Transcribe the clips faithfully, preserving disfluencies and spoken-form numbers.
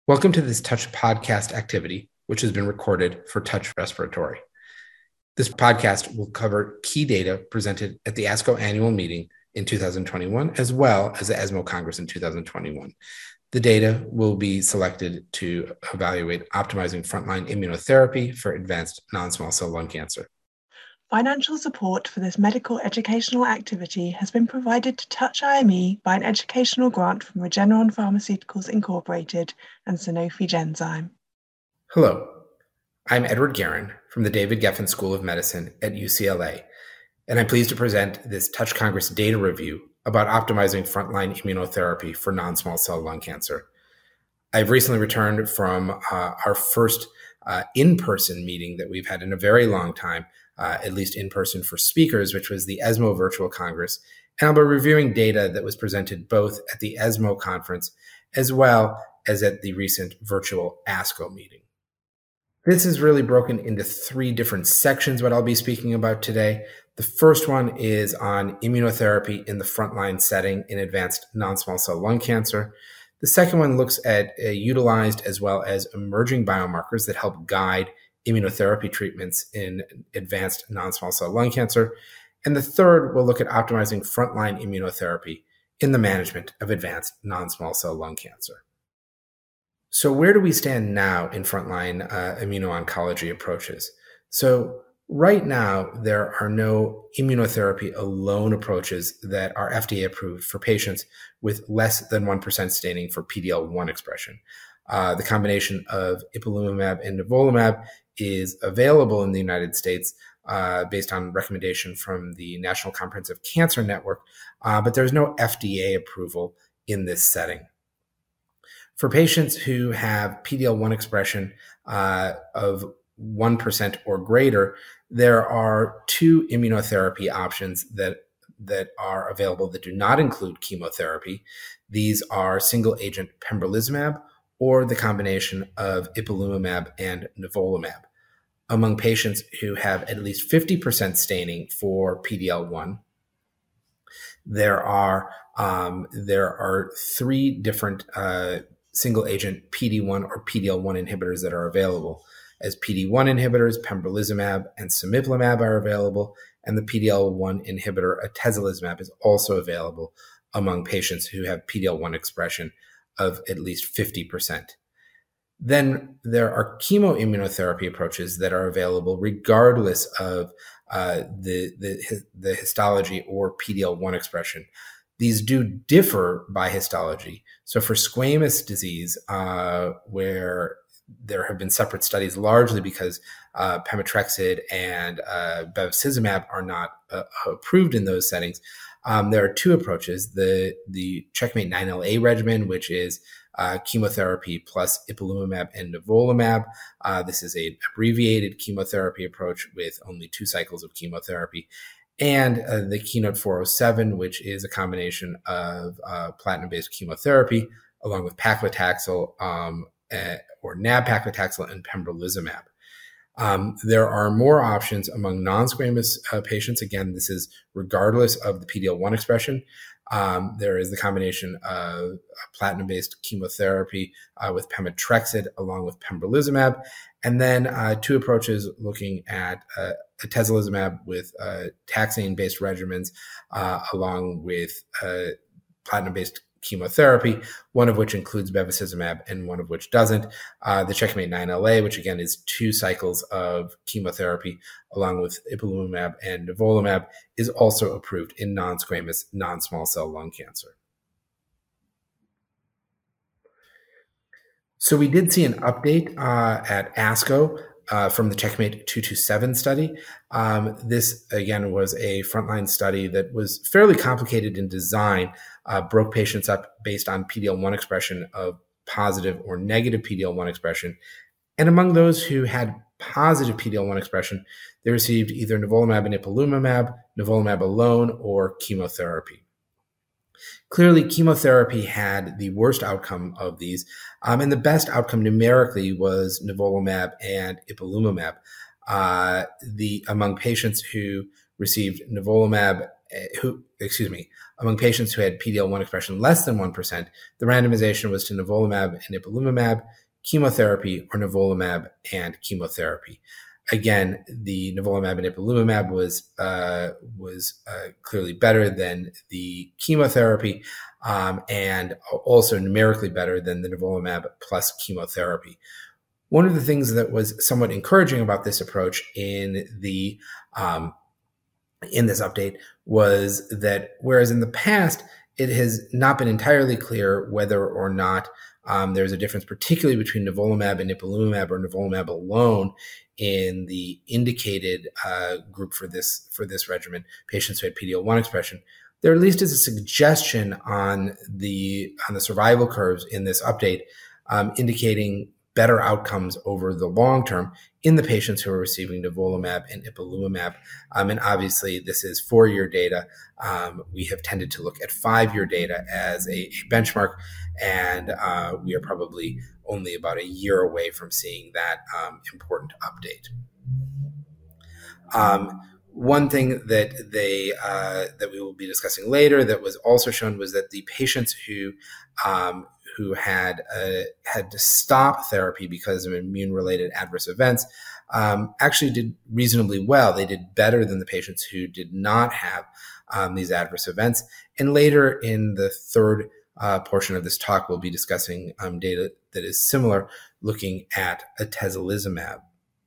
Welcome to this Touch podcast activity, which has been recorded for Touch Respiratory. This podcast will cover key data presented at the ASCO annual meeting in two thousand twenty-one, as well as the ESMO Congress in two thousand twenty-one. The data will be selected to evaluate optimizing frontline immunotherapy for advanced non-small cell lung cancer. Financial support for this medical educational activity has been provided to Touch I M E by an educational grant from Regeneron Pharmaceuticals Incorporated and Sanofi Genzyme. Hello, I'm Edward Guerin from the David Geffen School of Medicine at U C L A, and I'm pleased to present this Touch Congress data review about optimizing frontline immunotherapy for non-small cell lung cancer. I've recently returned from uh, our first uh, in-person meeting that we've had in a very long time, uh, at least in person for speakers, which was the ESMO Virtual Congress. And I'll be reviewing data that was presented both at the ESMO conference as well as at the recent virtual ASCO meeting. This is really broken into three different sections, what I'll be speaking about today. The first one is on immunotherapy in the frontline setting in advanced non-small cell lung cancer. The second one looks at uh, utilized as well as emerging biomarkers that help guide immunotherapy treatments in advanced non-small cell lung cancer. And the third will look at optimizing frontline immunotherapy in the management of advanced non-small cell lung cancer. So where do we stand now in frontline uh, immuno-oncology approaches? So right now, there are no immunotherapy alone approaches that are F D A approved for patients with less than one percent staining for P D L one expression. Uh, the combination of ipilimumab and nivolumab is available in the United States uh, based on recommendation from the National Comprehensive Cancer Network, uh, but there's no F D A approval in this setting. For patients who have P D L one expression uh, of one percent or greater, there are two immunotherapy options that, that are available that do not include chemotherapy. These are single-agent pembrolizumab or the combination of ipilimumab and nivolumab. Among patients who have at least fifty percent staining for P D L one, there are, um, there are three different uh, single-agent P D one or P D L one inhibitors that are available. As P D one inhibitors, pembrolizumab and cemiplimab are available, and the P D L one inhibitor atezolizumab is also available among patients who have P D L one expression of at least fifty percent. Then there are chemoimmunotherapy approaches that are available regardless of uh, the, the, the histology or P D L one expression. These do differ by histology. So for squamous disease, uh, where there have been separate studies largely because uh, pemetrexed and uh, bevacizumab are not uh, approved in those settings. Um, there are two approaches, the, the CheckMate nine L A regimen, which is uh, chemotherapy plus ipilimumab and nivolumab. Uh, this is an abbreviated chemotherapy approach with only two cycles of chemotherapy. And uh, the Keynote four oh seven, which is a combination of uh, platinum-based chemotherapy along with paclitaxel, um, uh, or nab-paclitaxel and pembrolizumab. Um, there are more options among non-squamous uh, patients. Again, this is regardless of the P D L one expression. Um, there is the combination of platinum-based chemotherapy uh, with pemetrexed along with pembrolizumab, and then uh, two approaches looking at uh, atezolizumab with uh, taxane-based regimens uh, along with uh, platinum-based chemotherapy, one of which includes bevacizumab and one of which doesn't. Uh, the CheckMate nine L A, which again is two cycles of chemotherapy along with ipilimumab and nivolumab, is also approved in non-squamous non-small cell lung cancer. So we did see an update uh, at ASCO uh, from the CheckMate two twenty-seven study. Um, this, again, was a frontline study that was fairly complicated in design, uh, broke patients up based on P D L one expression of positive or negative P D L one expression. And among those who had positive P D L one expression, they received either nivolumab and ipilimumab, nivolumab alone, or chemotherapy. Clearly, chemotherapy had the worst outcome of these, um, and the best outcome numerically was nivolumab and ipilimumab. Uh, the among patients who received nivolumab who, excuse me, among patients who had P D L one expression less than one percent, the randomization was to nivolumab and ipilimumab, chemotherapy, or nivolumab and chemotherapy. Again, the nivolumab and ipilimumab was uh, was uh, clearly better than the chemotherapy, um, and also numerically better than the nivolumab plus chemotherapy. One of the things that was somewhat encouraging about this approach in the um, in this update was that whereas in the past it has not been entirely clear whether or not um, there's a difference, particularly between nivolumab and ipilimumab or nivolumab alone in the indicated uh, group for this for this regimen, patients who had P D L one expression. There at least is a suggestion on the on the survival curves in this update um, indicating better outcomes over the long term in the patients who are receiving nivolumab and ipilimumab. Um, and obviously, this is four-year data. Um, we have tended to look at five-year data as a, a benchmark, and uh, we are probably only about a year away from seeing that um, important update. Um, one thing that they uh, that we will be discussing later that was also shown was that the patients who um, who had uh, had to stop therapy because of immune-related adverse events um, actually did reasonably well. They did better than the patients who did not have um, these adverse events. And later in the third uh, portion of this talk, we'll be discussing um, data that is similar, looking at atezolizumab.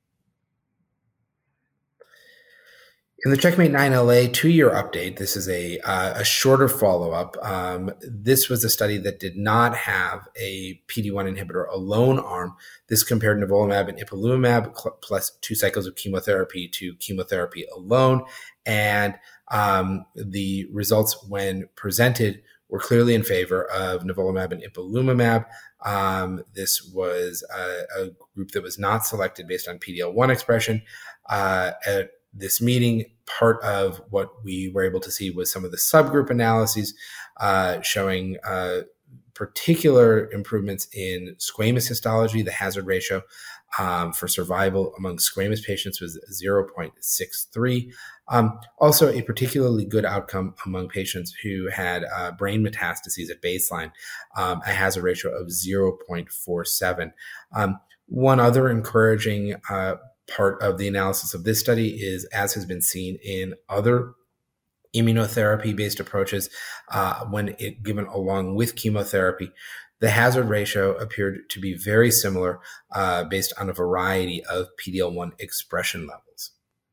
In the CheckMate nine L A two-year update, this is a, uh, a shorter follow-up. Um, this was a study that did not have a P D one inhibitor alone arm. This compared nivolumab and ipilimumab plus two cycles of chemotherapy to chemotherapy alone. And um, the results when presented were clearly in favor of nivolumab and ipilimumab. Um, this was a, a group that was not selected based on P D L one expression. Uh, at this meeting, part of what we were able to see was some of the subgroup analyses uh, showing uh, particular improvements in squamous histology. The hazard ratio um, for survival among squamous patients was zero point six three. Um, also, a particularly good outcome among patients who had uh, brain metastases at baseline, um, a hazard ratio of zero point four seven. Um, one other encouraging uh, part of the analysis of this study is, as has been seen in other immunotherapy-based approaches, uh, when it given along with chemotherapy, the hazard ratio appeared to be very similar uh, based on a variety of P D L one expression levels.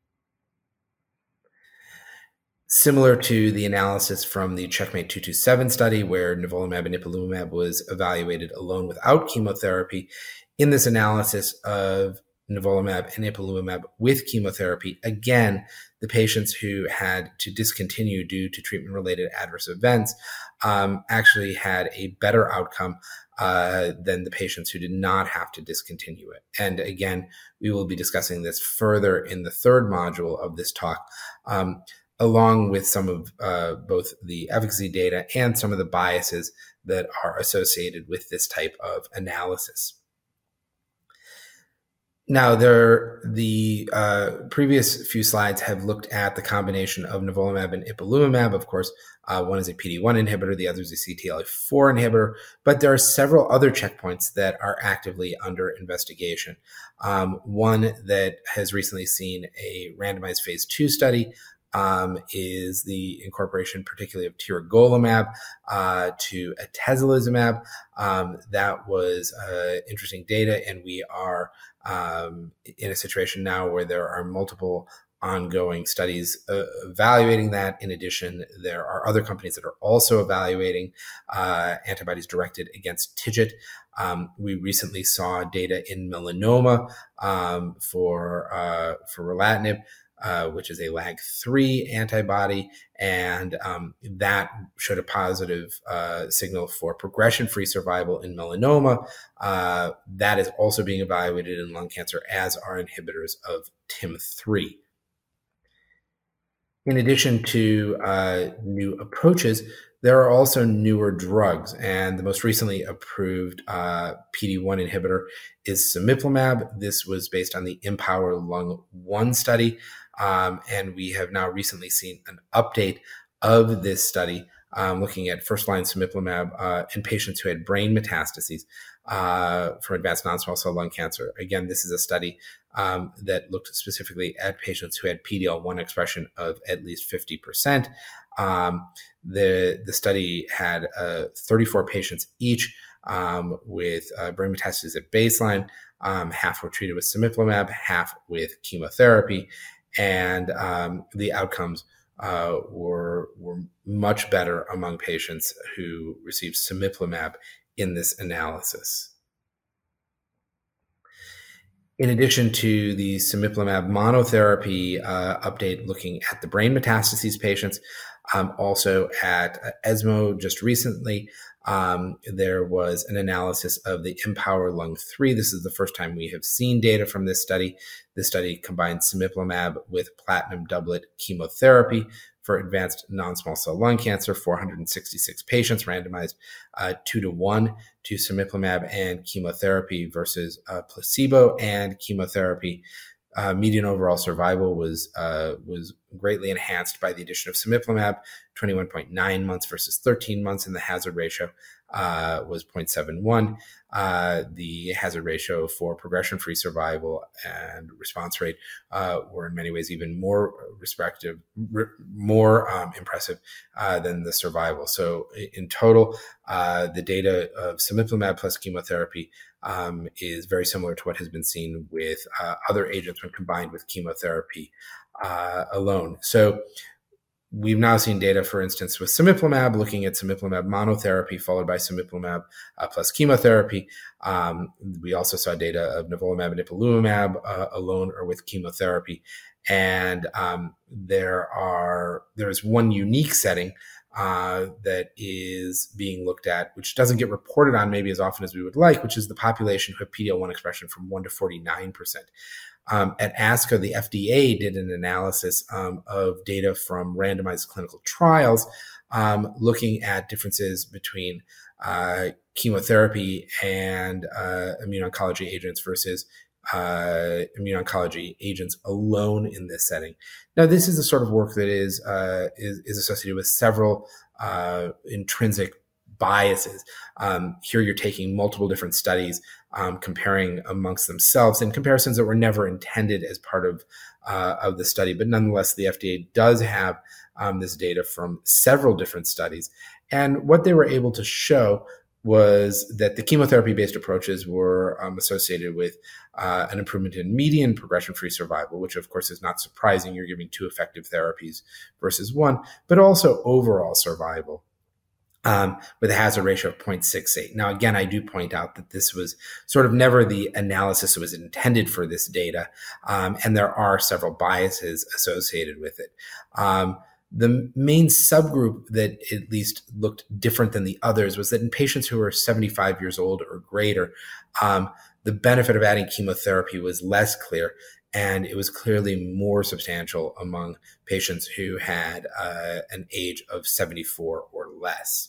Similar to the analysis from the CheckMate two two seven study, where nivolumab and ipilimumab was evaluated alone without chemotherapy, in this analysis of nivolumab and ipilimumab with chemotherapy, again, the patients who had to discontinue due to treatment-related adverse events um, actually had a better outcome uh, than the patients who did not have to discontinue it. And again, we will be discussing this further in the third module of this talk, um, along with some of uh, both the efficacy data and some of the biases that are associated with this type of analysis. Now, there, the uh, previous few slides have looked at the combination of nivolumab and ipilimumab. Of course, uh, one is a P D one inhibitor, the other is a C T L A four inhibitor, but there are several other checkpoints that are actively under investigation. Um, one that has recently seen a randomized phase two study Um, is the incorporation particularly of tiragolumab uh, to atezolizumab. Um, that was uh, interesting data, and we are um, in a situation now where there are multiple ongoing studies uh, evaluating that. In addition, there are other companies that are also evaluating uh, antibodies directed against TIGIT. Um, we recently saw data in melanoma um, for uh, for relatlimab, Uh, which is a L A G three antibody, and um, that showed a positive uh, signal for progression-free survival in melanoma. Uh, that is also being evaluated in lung cancer, as are inhibitors of T I M three. In addition to uh, new approaches, there are also newer drugs, and the most recently approved uh, P D one inhibitor is cemiplimab. This was based on the IMpower Lung one study, um, and we have now recently seen an update of this study, um, looking at first-line cemiplimab uh, in patients who had brain metastases uh, for advanced non-small cell lung cancer. Again, this is a study um, that looked specifically at patients who had P D L one expression of at least fifty percent. Um, the, the study had uh, thirty-four patients each um, with uh, brain metastases at baseline. Um, half were treated with cemiplimab, half with chemotherapy, and um, the outcomes uh, were were much better among patients who received cemiplimab in this analysis. In addition to the cemiplimab monotherapy uh, update looking at the brain metastases patients, um, also at uh, ESMO just recently, um, there was an analysis of the Empower Lung three. This is the first time we have seen data from this study. This study combined cemiplimab with platinum doublet chemotherapy for advanced non-small cell lung cancer, four hundred sixty-six patients randomized uh, two to one to cemiplimab and chemotherapy versus uh, placebo and chemotherapy. Uh, median overall survival was uh, was greatly enhanced by the addition of cemiplimab, twenty-one point nine months versus thirteen months, and the hazard ratio uh, was zero point seven one. Uh, the hazard ratio for progression-free survival and response rate uh, were in many ways even more respective, more um, impressive uh, than the survival. So in total, uh, the data of cemiplimab plus chemotherapy um, is very similar to what has been seen with uh, other agents when combined with chemotherapy uh, alone. So we've now seen data, for instance, with cemiplimab, looking at cemiplimab monotherapy followed by cemiplimab uh, plus chemotherapy. Um, we also saw data of nivolumab and ipilimumab uh, alone or with chemotherapy. And um, there are there is one unique setting uh, that is being looked at, which doesn't get reported on maybe as often as we would like, which is the population who have P D L one expression from one to forty-nine percent. Um, at ASCO, the F D A did an analysis um, of data from randomized clinical trials um, looking at differences between uh, chemotherapy and uh, immuno-oncology agents versus uh, immuno-oncology agents alone in this setting. Now, this is the sort of work that is uh, is, is associated with several uh, intrinsic biases. Um, here you're taking multiple different studies, um, comparing amongst themselves, and comparisons that were never intended as part of uh, of the study. But nonetheless, the F D A does have um, this data from several different studies. And what they were able to show was that the chemotherapy-based approaches were um, associated with uh, an improvement in median progression-free survival, which of course is not surprising. You're giving two effective therapies versus one, but also overall survival. Um, with a hazard ratio of zero point six eight. Now, again, I do point out that this was sort of never the analysis that was intended for this data, um, and there are several biases associated with it. Um, the main subgroup that at least looked different than the others was that in patients who were seventy-five years old or greater, um, the benefit of adding chemotherapy was less clear, and it was clearly more substantial among patients who had uh, an age of seventy-four or less.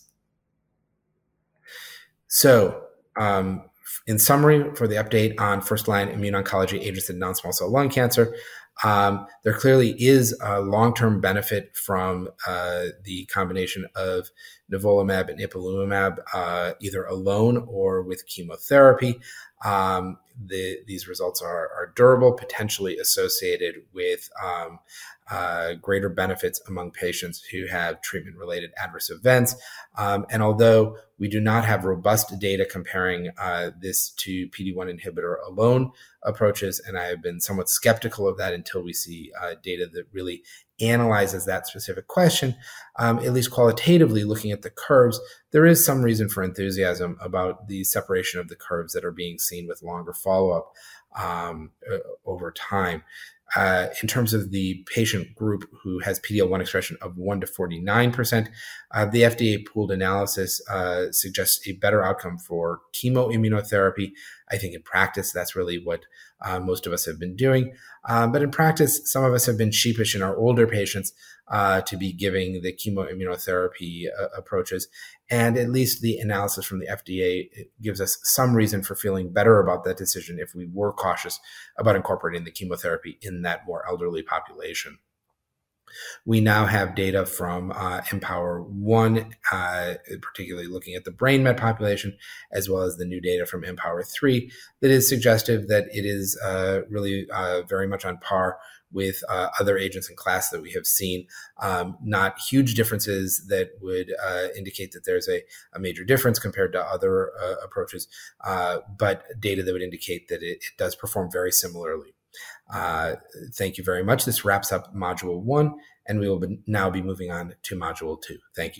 So, um, in summary, for the update on first-line immuno-oncology agents in non-small cell lung cancer, um, there clearly is a long-term benefit from uh, the combination of nivolumab and ipilimumab, uh, either alone or with chemotherapy. Um, the, these results are, are durable, potentially associated with um, uh, greater benefits among patients who have treatment-related adverse events. Um, and although we do not have robust data comparing uh, this to P D one inhibitor alone approaches, and I have been somewhat skeptical of that until we see uh, data that really analyzes that specific question, um, at least qualitatively looking at the curves, there is some reason for enthusiasm about the separation of the curves that are being seen with longer follow-up um, uh, over time. Uh, in terms of the patient group who has P D L one expression of one to forty-nine percent, uh, the F D A pooled analysis uh, suggests a better outcome for chemoimmunotherapy. I think in practice, that's really what uh, most of us have been doing. Um, but in practice, some of us have been sheepish in our older patients uh, to be giving the chemoimmunotherapy uh, approaches. And at least the analysis from the F D A gives us some reason for feeling better about that decision if we were cautious about incorporating the chemotherapy in that more elderly population. We now have data from uh, Empower one, uh, particularly looking at the brain met population, as well as the new data from Empower three, that is suggestive that it is uh, really uh, very much on par with uh, other agents in class that we have seen. Um, not huge differences that would uh, indicate that there's a, a major difference compared to other uh, approaches, uh, but data that would indicate that it, it does perform very similarly. Uh, thank you very much. This wraps up Module one, and we will be now be moving on to Module two. Thank you.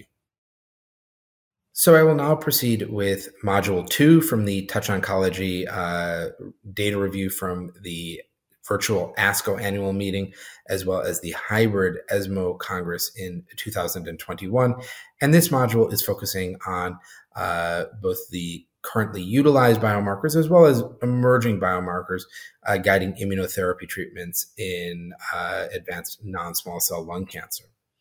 So I will now proceed with Module two from the Touch Oncology uh, data review from the virtual ASCO annual meeting, as well as the hybrid ESMO Congress in two thousand twenty-one. And this module is focusing on uh, both the currently utilized biomarkers as well as emerging biomarkers uh, guiding immunotherapy treatments in uh, advanced non-small cell lung cancer.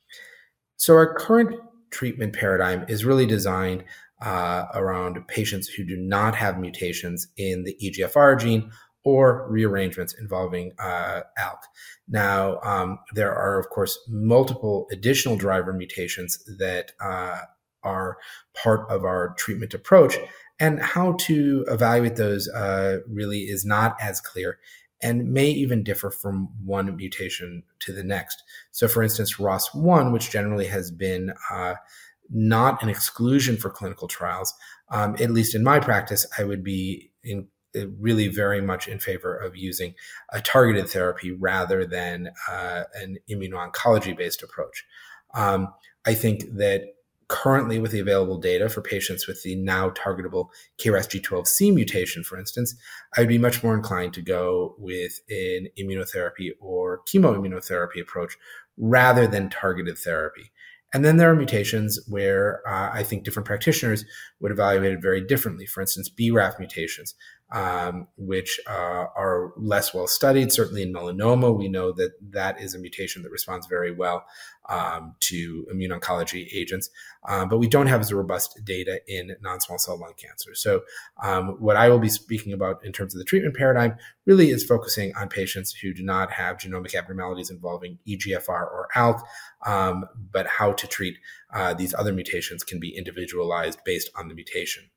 So our current treatment paradigm is really designed uh, around patients who do not have mutations in the E G F R gene or rearrangements involving uh, A L K. Now, um, there are, of course, multiple additional driver mutations that uh, are part of our treatment approach, and how to evaluate those uh, really is not as clear and may even differ from one mutation to the next. So, for instance, R O S one, which generally has been uh, not an exclusion for clinical trials, um, at least in my practice, I would be in really very much in favor of using a targeted therapy rather than uh, an immuno-oncology-based approach. Um, I think that currently, with the available data for patients with the now targetable K R A S G twelve C mutation, for instance, I would be much more inclined to go with an immunotherapy or chemoimmunotherapy approach rather than targeted therapy. And then there are mutations where uh, I think different practitioners would evaluate it very differently. For instance, B R A F mutations, um, which uh, are less well studied. Certainly in melanoma, we know that that is a mutation that responds very well um, to immune oncology agents, uh, but we don't have as robust data in non-small cell lung cancer. So um, what I will be speaking about in terms of the treatment paradigm really is focusing on patients who do not have genomic abnormalities involving E G F R or A L K, um, but how to treat uh, these other mutations can be individualized based on the mutation.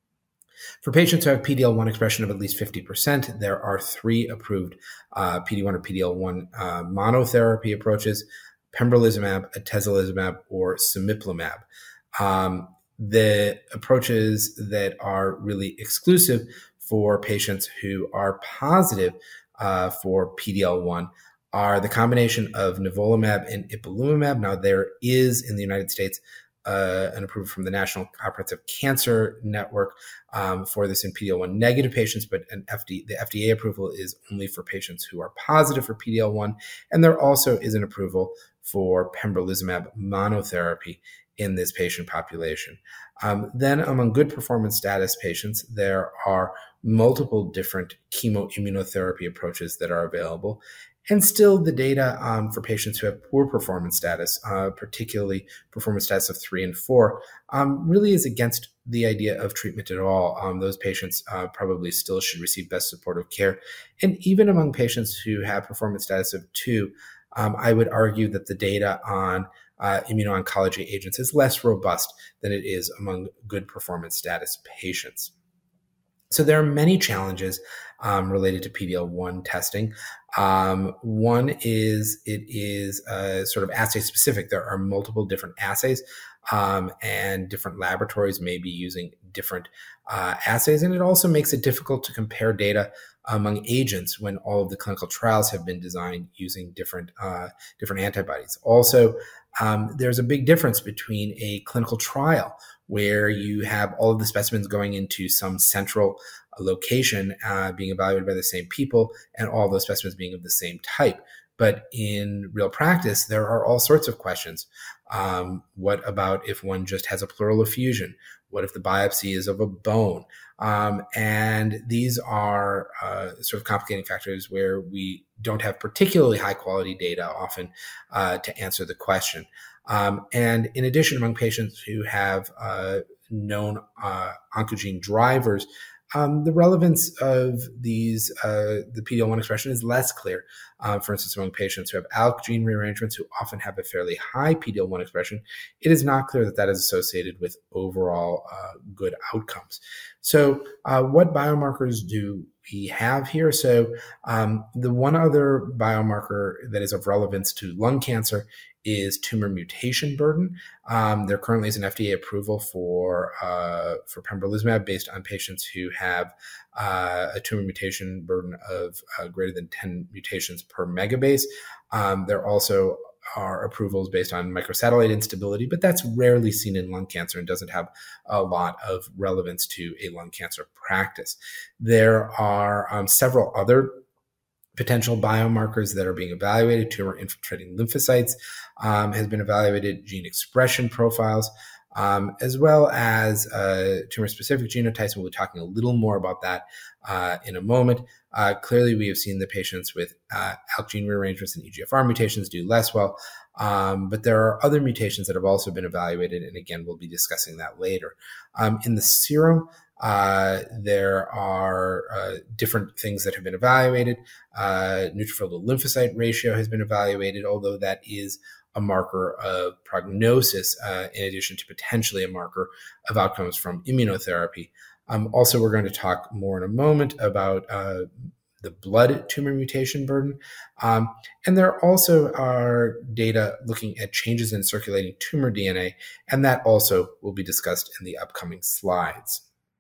For patients who have P D L one expression of at least fifty percent, there are three approved uh, P D one or P D L one uh, monotherapy approaches: pembrolizumab, atezolizumab, or cemiplimab. Um, the approaches that are really exclusive for patients who are positive uh, for P D L one are the combination of nivolumab and ipilimumab. Now, there is in the United States uh, an approval from the National Comprehensive Cancer Network um, for this in P D L one negative patients, but an F D, the F D A approval is only for patients who are positive for P D L one. And there also is an approval for pembrolizumab monotherapy in this patient population. Um, then among good performance status patients, there are multiple different chemoimmunotherapy approaches that are available. And still the data um, for patients who have poor performance status, uh, particularly performance status of three and four, um, really is against the idea of treatment at all. Um, those patients uh, probably still should receive best supportive care. And even among patients who have performance status of two, um, I would argue that the data on uh, immuno-oncology agents is less robust than it is among good performance status patients. So there are many challenges um, related to P D L one testing. Um, one is it is uh, sort of assay specific. There are multiple different assays um, and different laboratories may be using different uh, assays. And it also makes it difficult to compare data among agents when all of the clinical trials have been designed using different, uh, different antibodies. Also, um, there's a big difference between a clinical trial where you have all of the specimens going into some central location uh, being evaluated by the same people and all those specimens being of the same type. But in real practice, there are all sorts of questions. Um, what about if one just has a pleural effusion? What if the biopsy is of a bone? Um, and these are uh, sort of complicating factors where we don't have particularly high quality data often uh, to answer the question. Um, and in addition, among patients who have uh, known uh, oncogene drivers, Um, the relevance of these, uh, the P D L one expression is less clear. Uh, for instance, among patients who have ALK gene rearrangements who often have a fairly high P D L one expression, it is not clear that that is associated with overall uh, good outcomes. So uh, what biomarkers do we have here? So um, the one other biomarker that is of relevance to lung cancer is tumor mutation burden. Um, there currently is an F D A approval for uh, for pembrolizumab based on patients who have uh, a tumor mutation burden of uh, greater than ten mutations per megabase. Um, there also are approvals based on microsatellite instability, but that's rarely seen in lung cancer and doesn't have a lot of relevance to a lung cancer practice. There are um, several other potential biomarkers that are being evaluated. Tumor infiltrating lymphocytes um, has been evaluated, gene expression profiles, um, as well as uh, tumor-specific genotypes. We'll be talking a little more about that uh, in a moment. Uh, clearly, we have seen the patients with uh, ALK gene rearrangements and E G F R mutations do less well, um, but there are other mutations that have also been evaluated, and again, we'll be discussing that later. Um, in the serum, Uh, there are uh, different things that have been evaluated. Uh, neutrophil to lymphocyte ratio has been evaluated, although that is a marker of prognosis uh, in addition to potentially a marker of outcomes from immunotherapy. Um, also, we're going to talk more in a moment about uh, the blood tumor mutation burden. Um, and there also are data looking at changes in circulating tumor D N A, and that also will be discussed in the upcoming slides.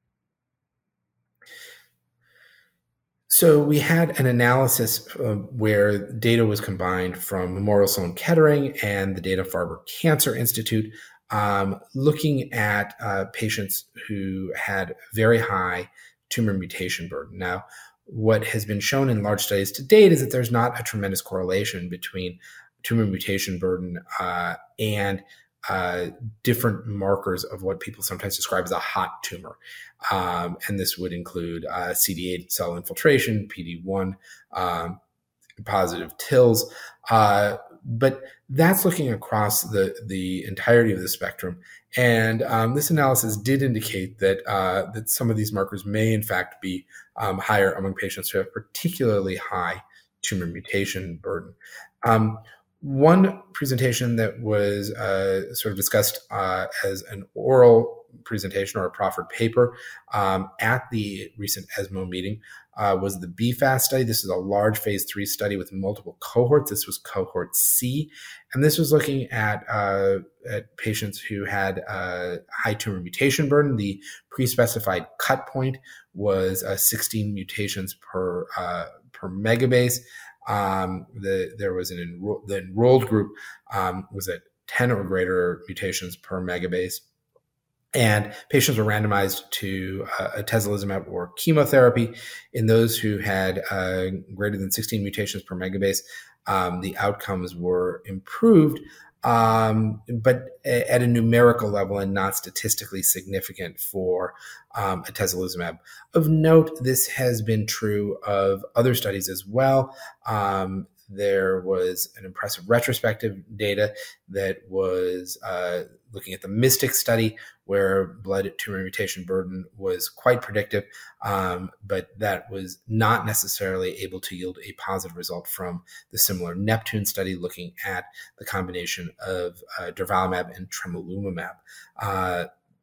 So we had an analysis uh, where data was combined from Memorial Sloan Kettering and the Dana-Farber Cancer Institute, um, looking at uh, patients who had very high tumor mutation burden. Now, what has been shown in large studies to date is that there's not a tremendous correlation between tumor mutation burden uh, and Uh, different markers of what people sometimes describe as a hot tumor. Um, and this would include uh, C D eight cell infiltration, P D one, um, positive T I Ls. Uh, but that's looking across the, the entirety of the spectrum. And um, this analysis did indicate that, uh, that some of these markers may in fact be um, higher among patients who have particularly high tumor mutation burden. Um, One presentation that was uh, sort of discussed uh, as an oral presentation or a proffered paper um, at the recent ESMO meeting uh, was the B FAST study. This is a large phase three study with multiple cohorts. This was cohort C, and this was looking at, uh, at patients who had uh, high tumor mutation burden. The pre-specified cut point was uh, sixteen mutations per, uh, per megabase. Um, the, there was an enro- the enrolled group um, was at ten or greater mutations per megabase, and patients were randomized to uh, atezolizumab or chemotherapy. In those who had uh, greater than sixteen mutations per megabase, um, the outcomes were improved, um, but at a numerical level and not statistically significant for um, atezolizumab. Of note, this has been true of other studies as well. Um, there was an impressive retrospective data that was uh, looking at the MYSTIC study, where blood tumor mutation burden was quite predictive, um, but that was not necessarily able to yield a positive result from the similar Neptune study looking at the combination of uh, durvalumab and tremelimumab. Uh,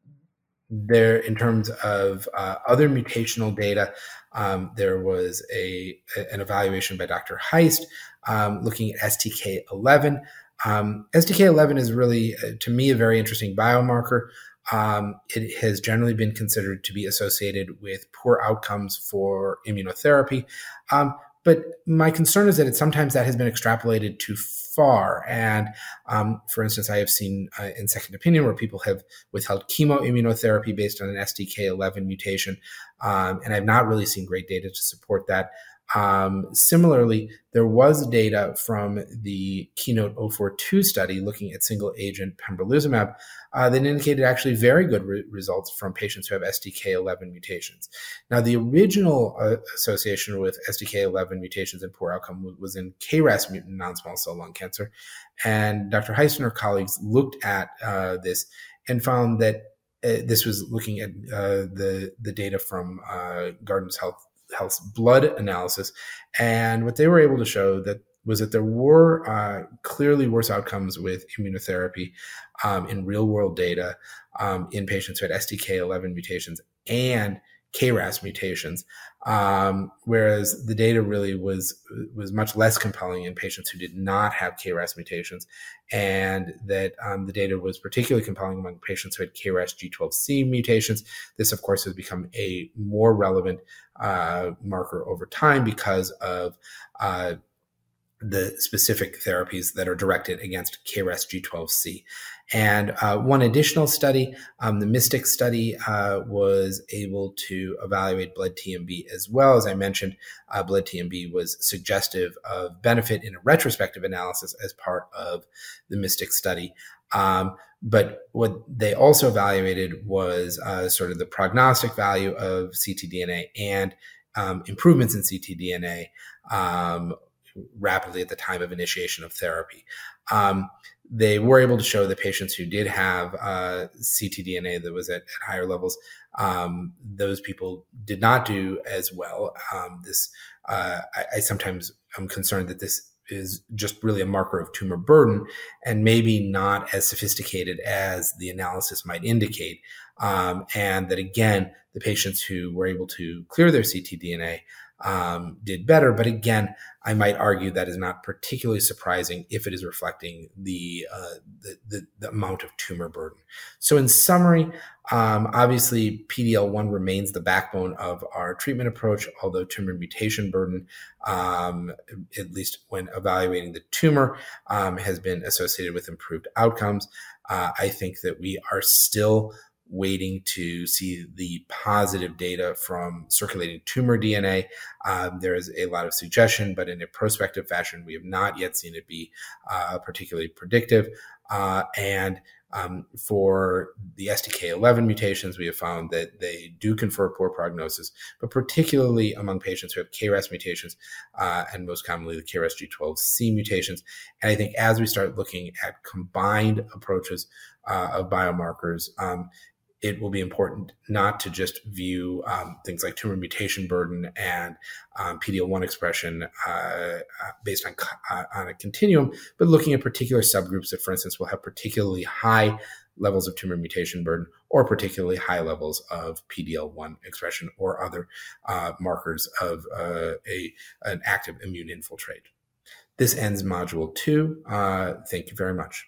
there, in terms of uh, other mutational data, um, there was a, an evaluation by Doctor Heist um, looking at S T K eleven. Um, S T K eleven is really, uh, to me, a very interesting biomarker. Um, it has generally been considered to be associated with poor outcomes for immunotherapy. Um, but my concern is that it, sometimes that has been extrapolated too far. And um, for instance, I have seen uh, in second opinion where people have withheld chemoimmunotherapy based on an S T K eleven mutation. Um, and I've not really seen great data to support that. Um, similarly, there was data from the Keynote oh four two study looking at single agent pembrolizumab uh, that indicated actually very good re- results from patients who have S T K eleven mutations. Now, the original uh, association with S T K eleven mutations and poor outcome was in K R A S mutant non-small cell lung cancer. And Doctor Heist and her colleagues looked at uh, this and found that this was looking at uh, the the data from uh, Guardant Health Health's blood analysis, and what they were able to show that was that there were uh, clearly worse outcomes with immunotherapy um, in real world data um, in patients who had S T K eleven mutations and K R A S mutations, um, whereas the data really was was much less compelling in patients who did not have K R A S mutations, and that um, the data was particularly compelling among patients who had K R A S G twelve C mutations. This, of course, has become a more relevant uh, marker over time because of uh, the specific therapies that are directed against K R A S G twelve C. And uh, one additional study, um, the MYSTIC study, uh, was able to evaluate blood T M B as well. As I mentioned, uh, blood T M B was suggestive of benefit in a retrospective analysis as part of the MYSTIC study. Um, but what they also evaluated was uh, sort of the prognostic value of ctDNA and um, improvements in ctDNA um, rapidly at the time of initiation of therapy. Um, they were able to show that patients who did have uh, ctDNA that was at, at higher levels, um, those people did not do as well. Um, this, uh, I, I sometimes am concerned that this is just really a marker of tumor burden and maybe not as sophisticated as the analysis might indicate. Um, and that, again, the patients who were able to clear their ctDNA Um, did better. But again, I might argue that is not particularly surprising if it is reflecting the, uh, the, the, the amount of tumor burden. So in summary, um, obviously P D L one remains the backbone of our treatment approach, although tumor mutation burden, um, at least when evaluating the tumor, um, has been associated with improved outcomes. Uh, I think that we are still waiting to see the positive data from circulating tumor D N A. Um, there is a lot of suggestion, but in a prospective fashion, we have not yet seen it be uh, particularly predictive. Uh, and um, for the S T K eleven mutations, we have found that they do confer poor prognosis, but particularly among patients who have K R A S mutations, uh, and most commonly the K R A S G twelve C mutations. And I think as we start looking at combined approaches uh, of biomarkers, um, it will be important not to just view um, things like tumor mutation burden and um, P D L one expression uh, uh, based on, uh, on a continuum, but looking at particular subgroups that, for instance, will have particularly high levels of tumor mutation burden or particularly high levels of P D L one expression or other uh, markers of uh, a, an active immune infiltrate. This ends module two. Uh, thank you very much.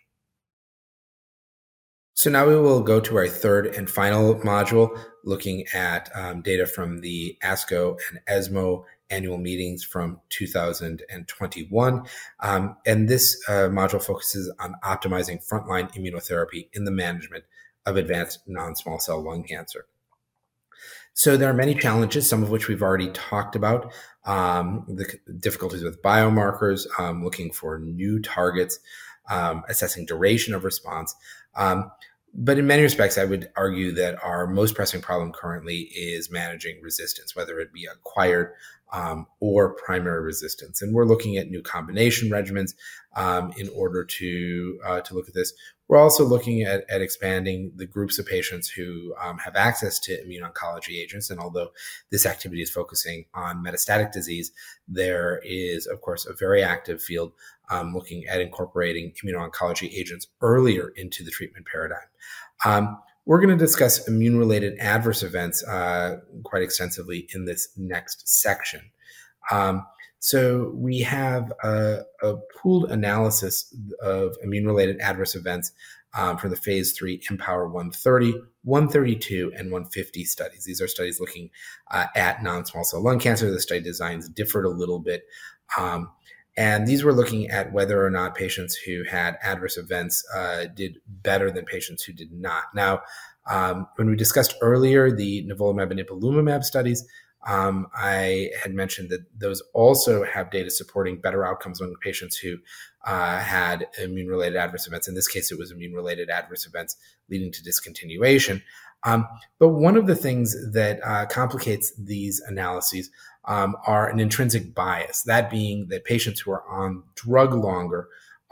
So now we will go to our third and final module, looking at um, data from the ASCO and ESMO annual meetings from two thousand twenty-one. Um, and this uh, module focuses on optimizing frontline immunotherapy in the management of advanced non-small cell lung cancer. So there are many challenges, some of which we've already talked about. Um, the difficulties with biomarkers, um, looking for new targets, um, assessing duration of response. Um, but in many respects, I would argue that our most pressing problem currently is managing resistance, whether it be acquired um, or primary resistance. And we're looking at new combination regimens um, in order to uh, to look at this. We're also looking at, at expanding the groups of patients who um, have access to immune oncology agents. And although this activity is focusing on metastatic disease, there is, of course, a very active field um, looking at incorporating immuno-oncology agents earlier into the treatment paradigm. Um, we're going to discuss immune-related adverse events uh, quite extensively in this next section. Um, So we have a, a pooled analysis of immune-related adverse events um, from the phase three IMpower one thirty, one thirty-two, and one fifty studies. These are studies looking uh, at non-small cell lung cancer. The study designs differed a little bit. Um, and these were looking at whether or not patients who had adverse events uh, did better than patients who did not. Now, um, when we discussed earlier the nivolumab and ipilimumab studies, Um, I had mentioned that those also have data supporting better outcomes among patients who uh, had immune-related adverse events. In this case, it was immune-related adverse events leading to discontinuation. Um, but one of the things that uh, complicates these analyses um, are an intrinsic bias, that being that patients who are on drug longer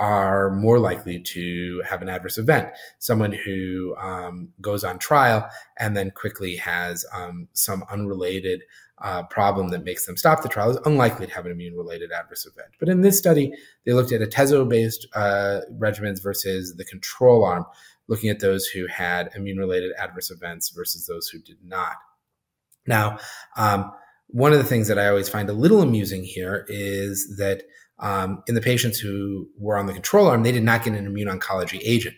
are more likely to have an adverse event. Someone who um, goes on trial and then quickly has um, some unrelated uh, problem that makes them stop the trial is unlikely to have an immune-related adverse event. But in this study, they looked at atezo-based uh, regimens versus the control arm, looking at those who had immune-related adverse events versus those who did not. Now, um, one of the things that I always find a little amusing here is that um, in the patients who were on the control arm, they did not get an immune-oncology agent.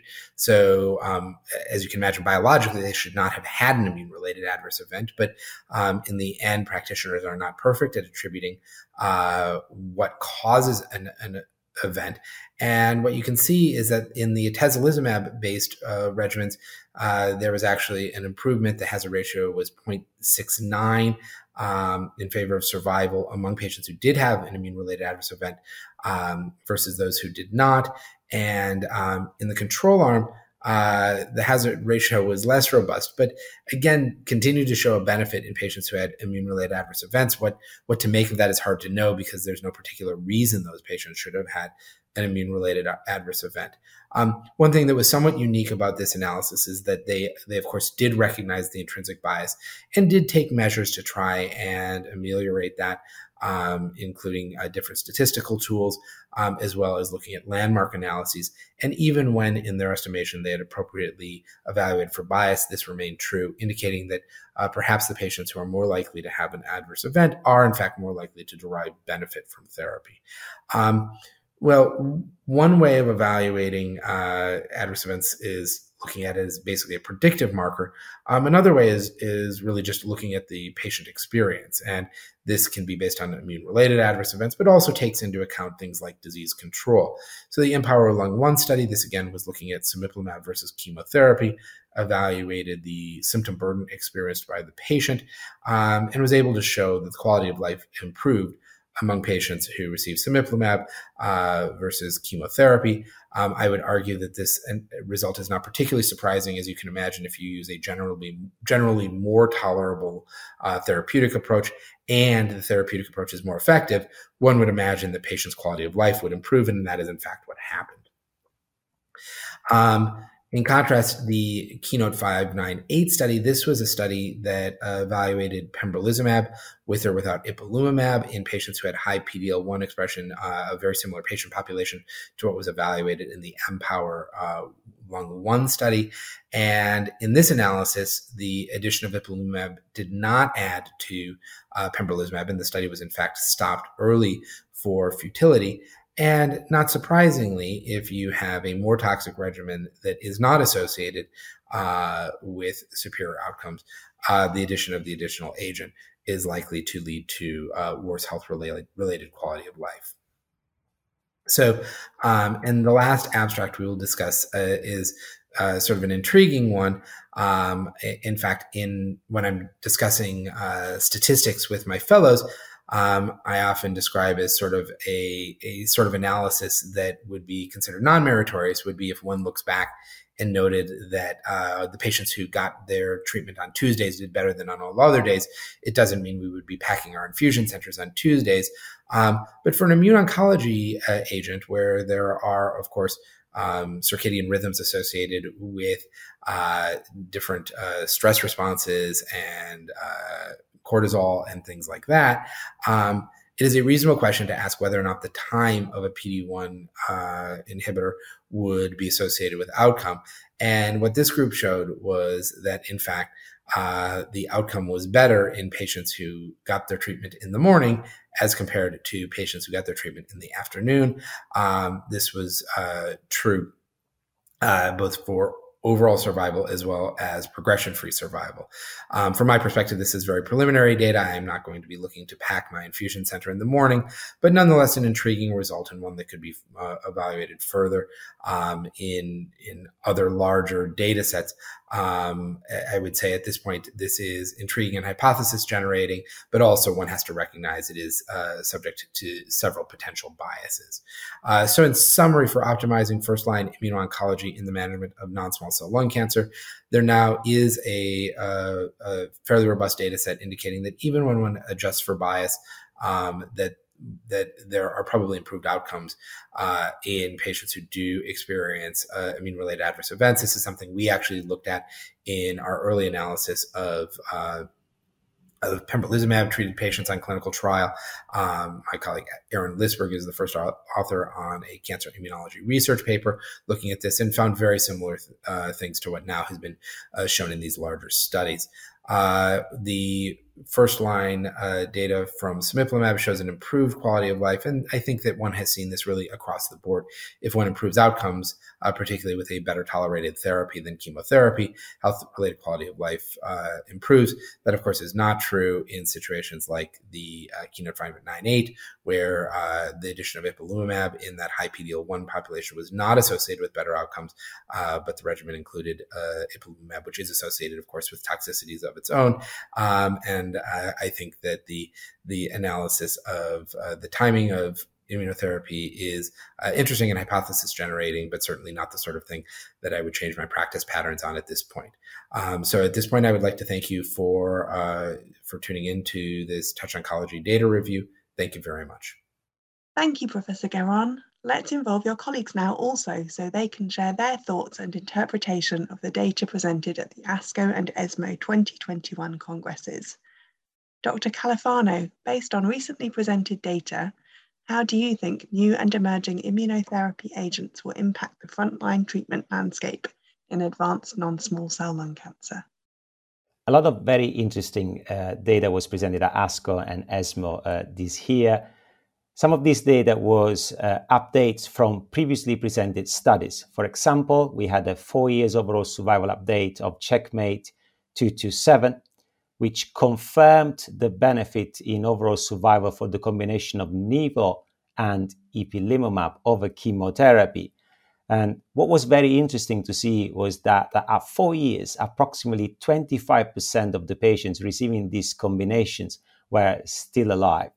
So um, as you can imagine, biologically, they should not have had an immune-related adverse event. But um, in the end, practitioners are not perfect at attributing uh, what causes an, an event. And what you can see is that in the atezolizumab-based uh, regimens, uh, there was actually an improvement. The hazard ratio was zero point six nine um, in favor of survival among patients who did have an immune-related adverse event um, versus those who did not. And um, in the control arm, uh, the hazard ratio was less robust, but again, continued to show a benefit in patients who had immune-related adverse events. What, what to make of that is hard to know because there's no particular reason those patients should have had an immune-related adverse event. Um, one thing that was somewhat unique about this analysis is that they, they of course, did recognize the intrinsic bias and did take measures to try and ameliorate that, um, including uh, different statistical tools, um, as well as looking at landmark analyses. And even when, in their estimation, they had appropriately evaluated for bias, this remained true, indicating that uh, perhaps the patients who are more likely to have an adverse event are, in fact, more likely to derive benefit from therapy. Um, Well, one way of evaluating uh, adverse events is looking at it as basically a predictive marker. Um, another way is is really just looking at the patient experience. And this can be based on immune-related adverse events, but also takes into account things like disease control. So the Empower Lung one study, this again was looking at cemiplimab versus chemotherapy, evaluated the symptom burden experienced by the patient, um, and was able to show that the quality of life improved among patients who received cemiplimab uh, versus chemotherapy. Um, I would argue that this result is not particularly surprising, as you can imagine, if you use a generally generally more tolerable uh, therapeutic approach and the therapeutic approach is more effective, one would imagine that patients' quality of life would improve, and that is in fact what happened. Um, In contrast, the Keynote five ninety-eight study, this was a study that uh, evaluated pembrolizumab with or without ipilimumab in patients who had high P D L one expression, uh, a very similar patient population to what was evaluated in the Empower uh, Lung one study. And in this analysis, the addition of ipilimumab did not add to uh, pembrolizumab, and the study was in fact stopped early for futility. And not surprisingly, if you have a more toxic regimen that is not associated uh, with superior outcomes, uh, the addition of the additional agent is likely to lead to uh, worse health-related related quality of life. So, um, and the last abstract we will discuss uh, is uh, sort of an intriguing one. Um, in fact, in when I'm discussing uh, statistics with my fellows, Um, I often describe as sort of a, a sort of analysis that would be considered non-meritorious would be if one looks back and noted that uh, the patients who got their treatment on Tuesdays did better than on all other days. It doesn't mean we would be packing our infusion centers on Tuesdays. Um, but for an immune-oncology uh, agent where there are, of course, um, circadian rhythms associated with uh, different uh, stress responses and uh, cortisol and things like that, um, it is a reasonable question to ask whether or not the time of a P D one uh, inhibitor would be associated with outcome. And what this group showed was that, in fact, uh, the outcome was better in patients who got their treatment in the morning as compared to patients who got their treatment in the afternoon. Um, this was uh, true uh, both for overall survival as well as progression-free survival. Um, from my perspective, this is very preliminary data. I am not going to be looking to pack my infusion center in the morning, but nonetheless an intriguing result and one that could be uh, evaluated further um, in, in other larger data sets. Um, I would say at this point, this is intriguing and hypothesis generating, but also one has to recognize it is uh, subject to several potential biases. Uh, so in summary, for optimizing first-line immuno-oncology in the management of non-small cell lung cancer, there now is a, uh, a fairly robust data set indicating that even when one adjusts for bias, um, that that there are probably improved outcomes uh, in patients who do experience uh, immune-related adverse events. This is something we actually looked at in our early analysis of uh, of pembrolizumab-treated patients on clinical trial. Um, my colleague Aaron Lisberg is the first author on a cancer immunology research paper looking at this, and found very similar uh, things to what now has been uh, shown in these larger studies. Uh, the first line uh, data from cemiplimab shows an improved quality of life, and I think that one has seen this really across the board. If one improves outcomes, uh, particularly with a better tolerated therapy than chemotherapy, health-related quality of life uh, improves. That, of course, is not true in situations like the uh, Keynote five nine eight, where uh, the addition of ipilimumab in that high P D L one population was not associated with better outcomes, uh, but the regimen included uh, ipilimumab, which is associated, of course, with toxicities of its own. Um, and uh, I think that the the analysis of uh, the timing of immunotherapy is uh, interesting and hypothesis generating, but certainly not the sort of thing that I would change my practice patterns on at this point. Um, so at this point, I would like to thank you for uh, for tuning into this Touch Oncology data review. Thank you very much. Thank you, Professor Guerin. Let's involve your colleagues now also, so they can share their thoughts and interpretation of the data presented at the ASCO and ESMO twenty twenty-one congresses. Doctor Califano, based on recently presented data, how do you think new and emerging immunotherapy agents will impact the frontline treatment landscape in advanced non-small cell lung cancer? A lot of very interesting uh, data was presented at ASCO and ESMO uh, this year. Some of this data was uh, updates from previously presented studies. For example, we had a four years overall survival update of CheckMate two two seven, which confirmed the benefit in overall survival for the combination of nivo and ipilimumab over chemotherapy. And what was very interesting to see was that, that at four years, approximately twenty-five percent of the patients receiving these combinations were still alive.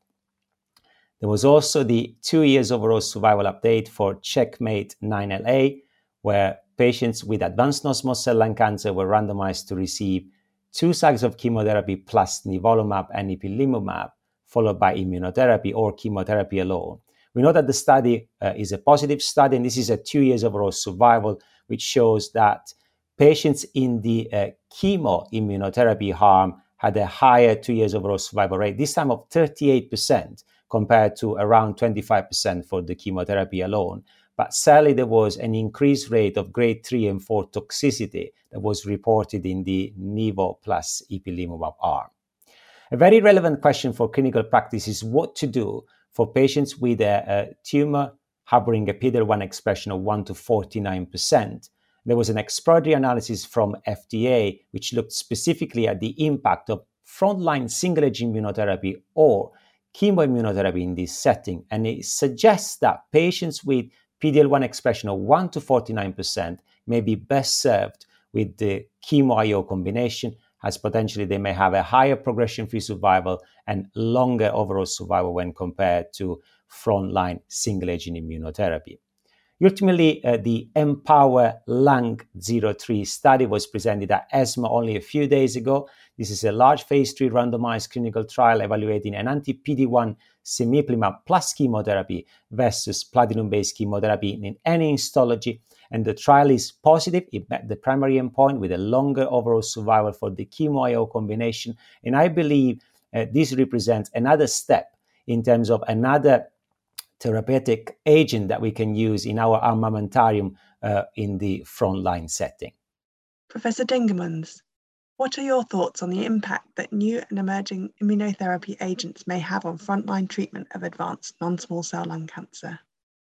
There was also the two years overall survival update for CheckMate nine L A, where patients with advanced non-small cell lung cancer were randomized to receive two cycles of chemotherapy plus nivolumab and ipilimumab, followed by immunotherapy or chemotherapy alone. We know that the study uh, is a positive study, and this is a two years overall survival, which shows that patients in the uh, chemo immunotherapy arm had a higher two years overall survival rate, this time of thirty-eight percent compared to around twenty-five percent for the chemotherapy alone. But sadly, there was an increased rate of grade three and four toxicity that was reported in the nivo plus ipilimumab arm. A very relevant question for clinical practice is what to do for patients with a, a tumor harboring a P D L one expression of one to forty-nine percent. There was an exploratory analysis from F D A which looked specifically at the impact of frontline single-agent immunotherapy or chemoimmunotherapy in this setting, and it suggests that patients with P D L one expression of one to forty-nine percent may be best served with the chemo-I O combination, as potentially they may have a higher progression-free survival and longer overall survival when compared to frontline single-agent immunotherapy. Ultimately, uh, the Empower Lung zero three study was presented at ESMO only a few days ago. This is a large phase three randomized clinical trial evaluating an anti-P D one cemiplimab plus chemotherapy versus platinum-based chemotherapy in any histology. And the trial is positive. It met the primary endpoint with a longer overall survival for the chemo-I O combination. And I believe uh, this represents another step in terms of another therapeutic agent that we can use in our armamentarium uh, in the frontline setting. Professor Dingemans, what are your thoughts on the impact that new and emerging immunotherapy agents may have on frontline treatment of advanced non-small cell lung cancer?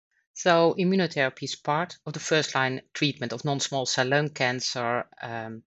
So immunotherapy is part of the first-line treatment of non-small cell lung cancer, um,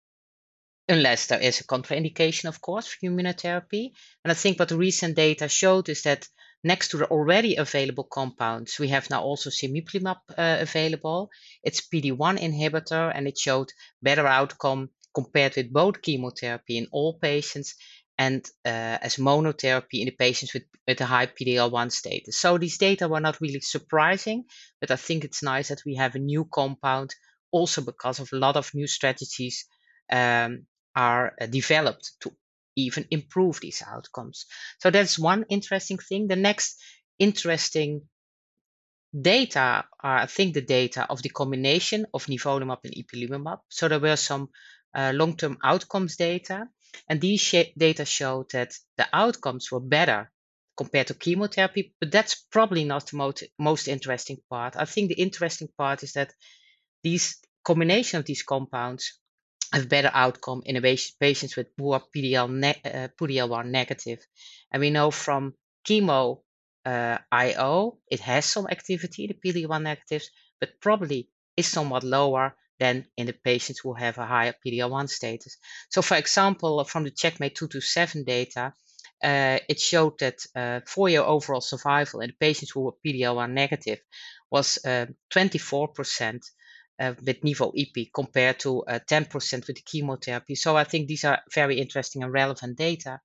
unless there is a contraindication, of course, for immunotherapy. And I think what the recent data showed is that next to the already available compounds, we have now also cemiplimab uh, available. It's P D one inhibitor, and it showed better outcome compared with both chemotherapy in all patients and uh, as monotherapy in the patients with, with a high P D L one status. So these data were not really surprising, but I think it's nice that we have a new compound, also because of a lot of new strategies um, are uh, developed to even improve these outcomes. So that's one interesting thing. The next interesting data are, I think, the data of the combination of nivolumab and ipilimumab. So there were some uh, long-term outcomes data, and these sh- data showed that the outcomes were better compared to chemotherapy, but that's probably not the most, most interesting part. I think the interesting part is that these combination of these compounds have better outcome in a patients with poor P D L ne- uh, P D L one negative. And we know from chemo uh, I O, it has some activity, the P D L one negatives, but probably is somewhat lower than in the patients who have a higher P D L one status. So for example, from the CheckMate two two seven data, uh, it showed that uh, four-year overall survival in the patients who were P D L one negative was uh, twenty-four percent uh, with nivo-ipi compared to uh, ten percent with the chemotherapy. So I think these are very interesting and relevant data.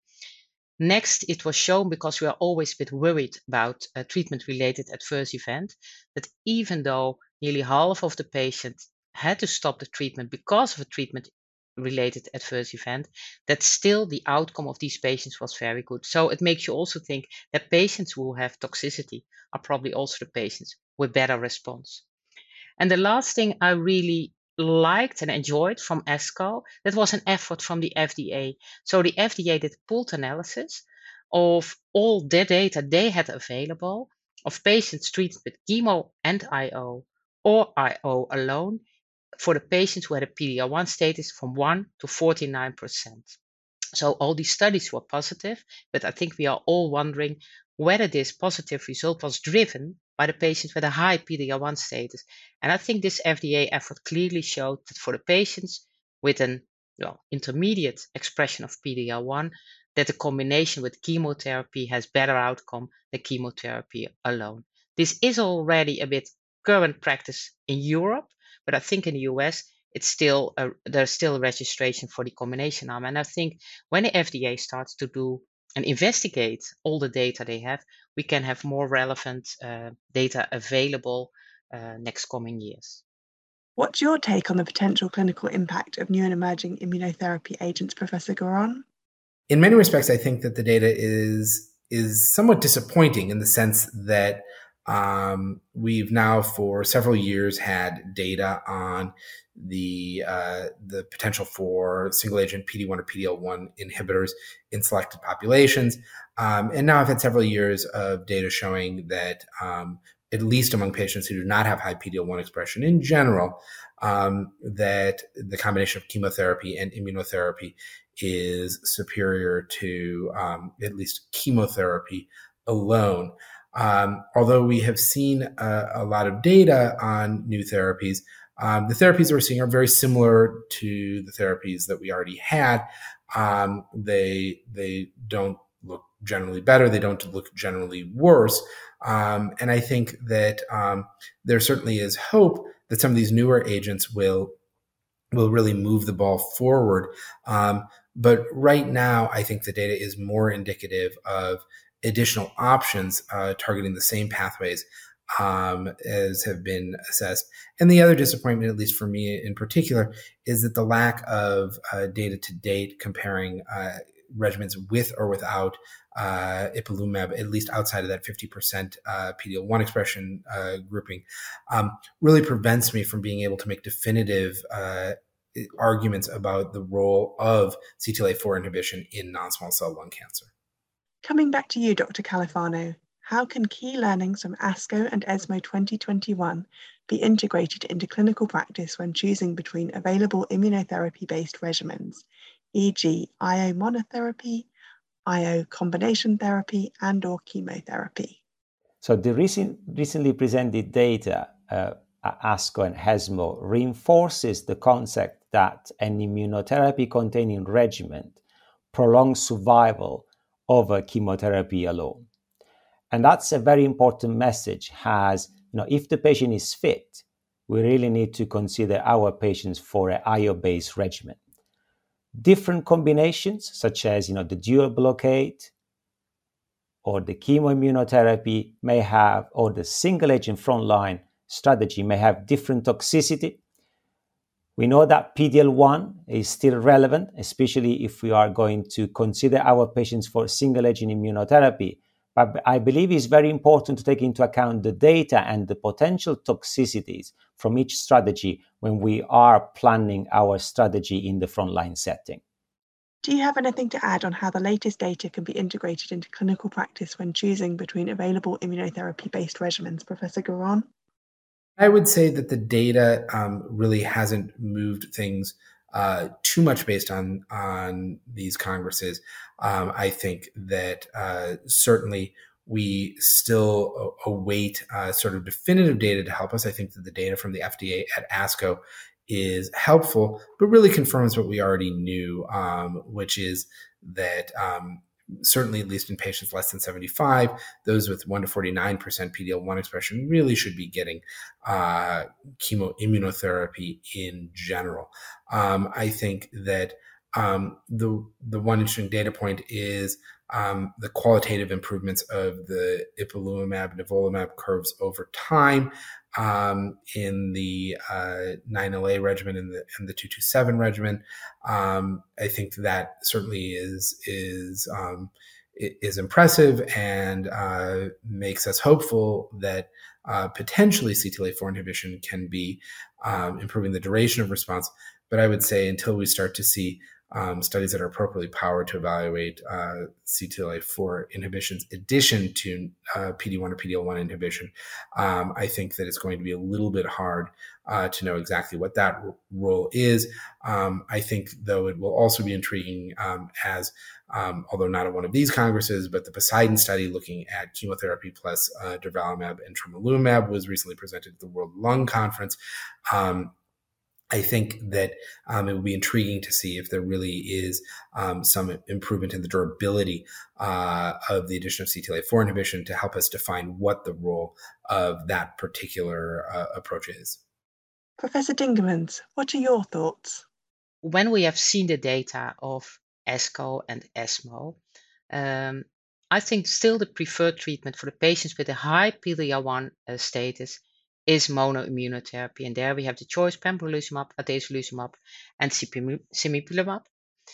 Next, it was shown, because we are always a bit worried about uh, treatment-related adverse event, that even though nearly half of the patients had to stop the treatment because of a treatment-related adverse event, that still the outcome of these patients was very good. So it makes you also think that patients who have toxicity are probably also the patients with better response. And the last thing I really liked and enjoyed from ASCO, that was an effort from the F D A. So the F D A did pooled analysis of all the data they had available of patients treated with chemo and I O or I O alone for the patients who had a P D L one status from one to forty-nine percent. So all these studies were positive, but I think we are all wondering whether this positive result was driven by the patients with a high P D L one status. And I think this F D A effort clearly showed that for the patients with an well, intermediate expression of P D L one, that the combination with chemotherapy has better outcome than chemotherapy alone. This is already a bit current practice in Europe, but I think in the U S, it's still a, there's still a registration for the combination arm. And I think when the F D A starts to do and investigate all the data they have, we can have more relevant uh, data available uh, next coming years. What's your take on the potential clinical impact of new and emerging immunotherapy agents, Professor Guérin? In many respects, I think that the data is is somewhat disappointing in the sense that um, we've now for several years had data on the uh, the potential for single agent P D one or P D L one inhibitors in selected populations, um, and now I've had several years of data showing that um, at least among patients who do not have high P D L one expression in general, um, that the combination of chemotherapy and immunotherapy is superior to um, at least chemotherapy alone. Um, although we have seen a, a lot of data on new therapies, um, the therapies we're seeing are very similar to the therapies that we already had. Um, they they don't look generally better. They don't look generally worse. Um, and I think that um, there certainly is hope that some of these newer agents will will really move the ball forward. Um, but right now, I think the data is more indicative of additional options uh, targeting the same pathways um, as have been assessed. And the other disappointment, at least for me in particular, is that the lack of uh, data to date comparing uh, regimens with or without uh, ipilimumab, at least outside of that fifty percent uh, P D L one expression uh, grouping, um, really prevents me from being able to make definitive uh, arguments about the role of C T L A four inhibition in non-small cell lung cancer. Coming back to you, Doctor Califano, how can key learnings from ASCO and ESMO twenty twenty-one be integrated into clinical practice when choosing between available immunotherapy-based regimens, for example I O monotherapy, I O combination therapy, and or chemotherapy? So the recent, recently presented data uh, at ASCO and ESMO reinforces the concept that an immunotherapy-containing regimen prolongs survival over chemotherapy alone. And that's a very important message, as you know, if the patient is fit, we really need to consider our patients for an I O-based regimen. Different combinations, such as you know, the dual blockade or the chemoimmunotherapy may have, or the single agent frontline strategy may have different toxicity. We know that P D L one is still relevant, especially if we are going to consider our patients for single-agent immunotherapy. But I believe it's very important to take into account the data and the potential toxicities from each strategy when we are planning our strategy in the frontline setting. Do you have anything to add on how the latest data can be integrated into clinical practice when choosing between available immunotherapy-based regimens, Professor Guerin? I would say that the data um, really hasn't moved things uh, too much based on on these congresses. Um, I think that uh, certainly we still await uh, sort of definitive data to help us. I think that the data from the F D A at ASCO is helpful, but really confirms what we already knew, um, which is that um, certainly, at least in patients less than seventy-five, those with one to forty-nine percent P D L one expression really should be getting uh, chemoimmunotherapy in general. Um, I think that um, the the one interesting data point is um, the qualitative improvements of the ipilimumab, nivolumab curves over time um, in the uh, nine L A regimen and the, and the two two seven regimen. Um, I think that certainly is is um, is impressive and uh, makes us hopeful that uh, potentially C T L A four inhibition can be um, improving the duration of response. But I would say until we start to see um, studies that are appropriately powered to evaluate uh, C T L A four inhibition's addition to uh, P D one or P D L one inhibition, um, I think that it's going to be a little bit hard uh, to know exactly what that r- role is. Um, I think, though, it will also be intriguing um, as, um, although not at one of these congresses, but the Poseidon study looking at chemotherapy plus uh, durvalumab and tremelimumab was recently presented at the World Lung Conference. Um, I think that um, it will be intriguing to see if there really is um, some improvement in the durability uh, of the addition of C T L A four inhibition to help us define what the role of that particular uh, approach is. Professor Dingemans, what are your thoughts? When we have seen the data of ASCO and ESMO, um, I think still the preferred treatment for the patients with a high P D L one uh, status is monoimmunotherapy. And there we have the choice pembrolizumab, atezolizumab, and cemiplimab.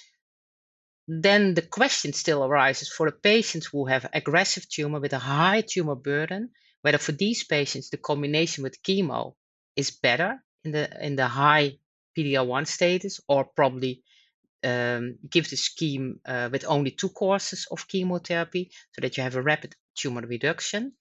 Then the question still arises for the patients who have aggressive tumor with a high tumor burden, whether for these patients the combination with chemo is better in the in the high P D L one status, or probably um, give the scheme uh, with only two courses of chemotherapy so that you have a rapid tumor reduction.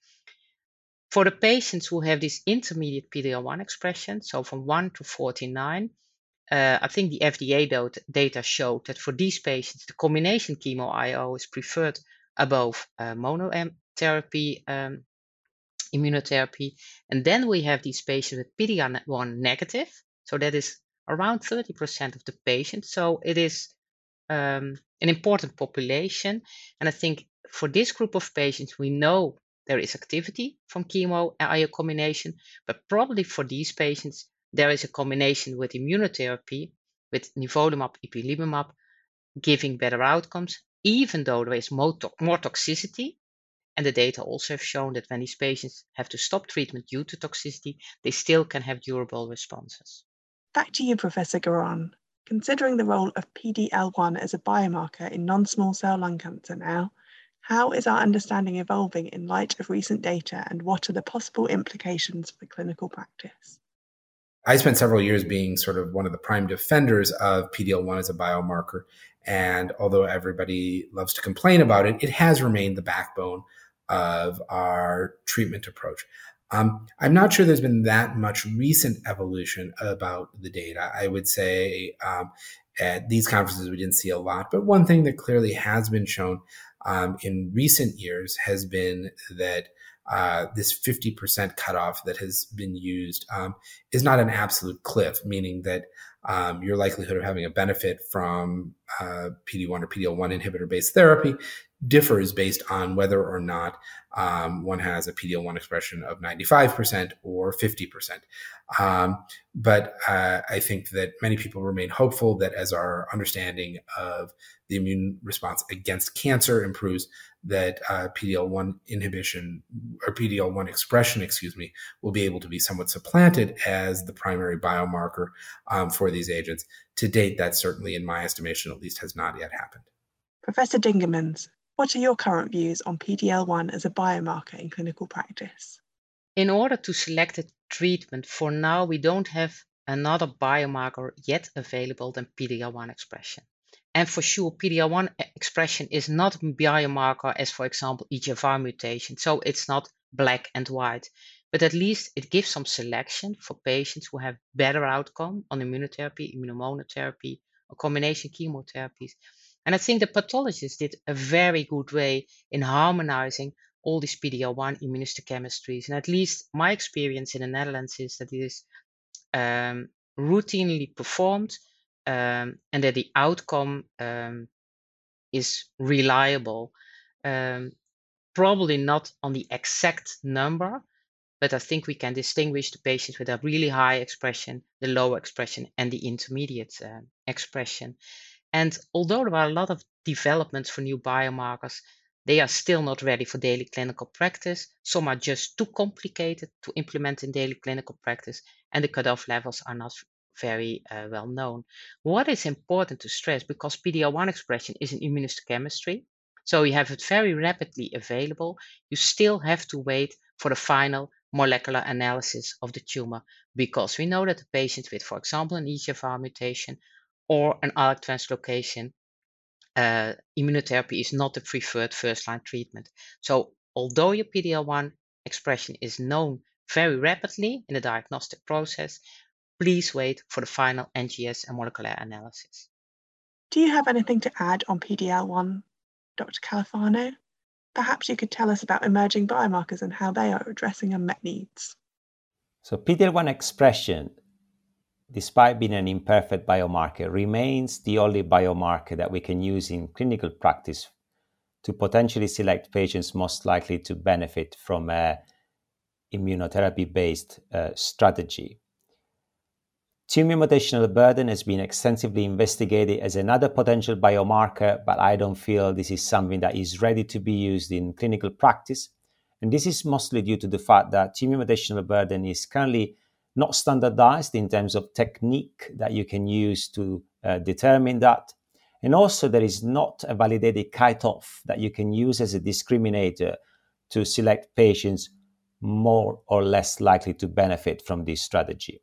For the patients who have this intermediate P D L one expression, so from one to forty-nine, uh, I think the F D A data showed that for these patients, the combination chemo I O is preferred above uh, monotherapy um, immunotherapy. And then we have these patients with P D L one negative, so that is around thirty percent of the patients. So it is um, an important population. And I think for this group of patients, we know there is activity from chemo and I O combination, but probably for these patients, there is a combination with immunotherapy, with nivolumab, ipilimumab, giving better outcomes, even though there is more, to- more toxicity. And the data also have shown that when these patients have to stop treatment due to toxicity, they still can have durable responses. Back to you, Professor Guerin. Considering the role of P D L one as a biomarker in non-small cell lung cancer now, how is our understanding evolving in light of recent data, and what are the possible implications for clinical practice? I spent several years being sort of one of the prime defenders of P D L one as a biomarker. And although everybody loves to complain about it, it has remained the backbone of our treatment approach. Um, I'm not sure there's been that much recent evolution about the data. I would say um, at these conferences, we didn't see a lot. But one thing that clearly has been shown um, in recent years has been that uh, this fifty percent cutoff that has been used um, is not an absolute cliff, meaning that um, your likelihood of having a benefit from uh, P D one or P D L one inhibitor-based therapy differs based on whether or not um, one has a P D L one expression of ninety-five percent or fifty percent. Um, but uh, I think that many people remain hopeful that as our understanding of the immune response against cancer improves, that uh, P D L one inhibition or P D L one expression, excuse me, will be able to be somewhat supplanted as the primary biomarker um, for these agents. To date, that certainly, in my estimation, at least, has not yet happened. Professor Dingemans, what are your current views on P D L one as a biomarker in clinical practice? In order to select a treatment, for now, we don't have another biomarker yet available than P D L one expression. And for sure, P D L one expression is not a biomarker as, for example, E G F R mutation. So it's not black and white, but at least it gives some selection for patients who have better outcome on immunotherapy, immunomonotherapy, or combination chemotherapies. And I think the pathologists did a very good way in harmonizing all these P D L one immunohistochemistries. And at least my experience in the Netherlands is that it is um, routinely performed um, and that the outcome um, is reliable. Um, probably not on the exact number, but I think we can distinguish the patients with a really high expression, the lower expression, and the intermediate uh, expression. And although there are a lot of developments for new biomarkers, they are still not ready for daily clinical practice. Some are just too complicated to implement in daily clinical practice, and the cutoff levels are not very uh, well known. What is important to stress, because P D L one expression is an immunohistochemistry, so you have it very rapidly available, you still have to wait for the final molecular analysis of the tumor, because we know that the patient with, for example, an E G F R mutation or an ALK translocation, uh, immunotherapy is not the preferred first-line treatment. So although your P D L one expression is known very rapidly in the diagnostic process, please wait for the final N G S and molecular analysis. Do you have anything to add on P D L one, Doctor Califano? Perhaps you could tell us about emerging biomarkers and how they are addressing unmet needs. So P D L one expression, despite being an imperfect biomarker, remains the only biomarker that we can use in clinical practice to potentially select patients most likely to benefit from a immunotherapy-based uh, strategy. Tumor mutational burden has been extensively investigated as another potential biomarker, but I don't feel this is something that is ready to be used in clinical practice. And this is mostly due to the fact that tumor mutational burden is currently not standardized in terms of technique that you can use to uh, determine that. And also there is not a validated cutoff that you can use as a discriminator to select patients more or less likely to benefit from this strategy.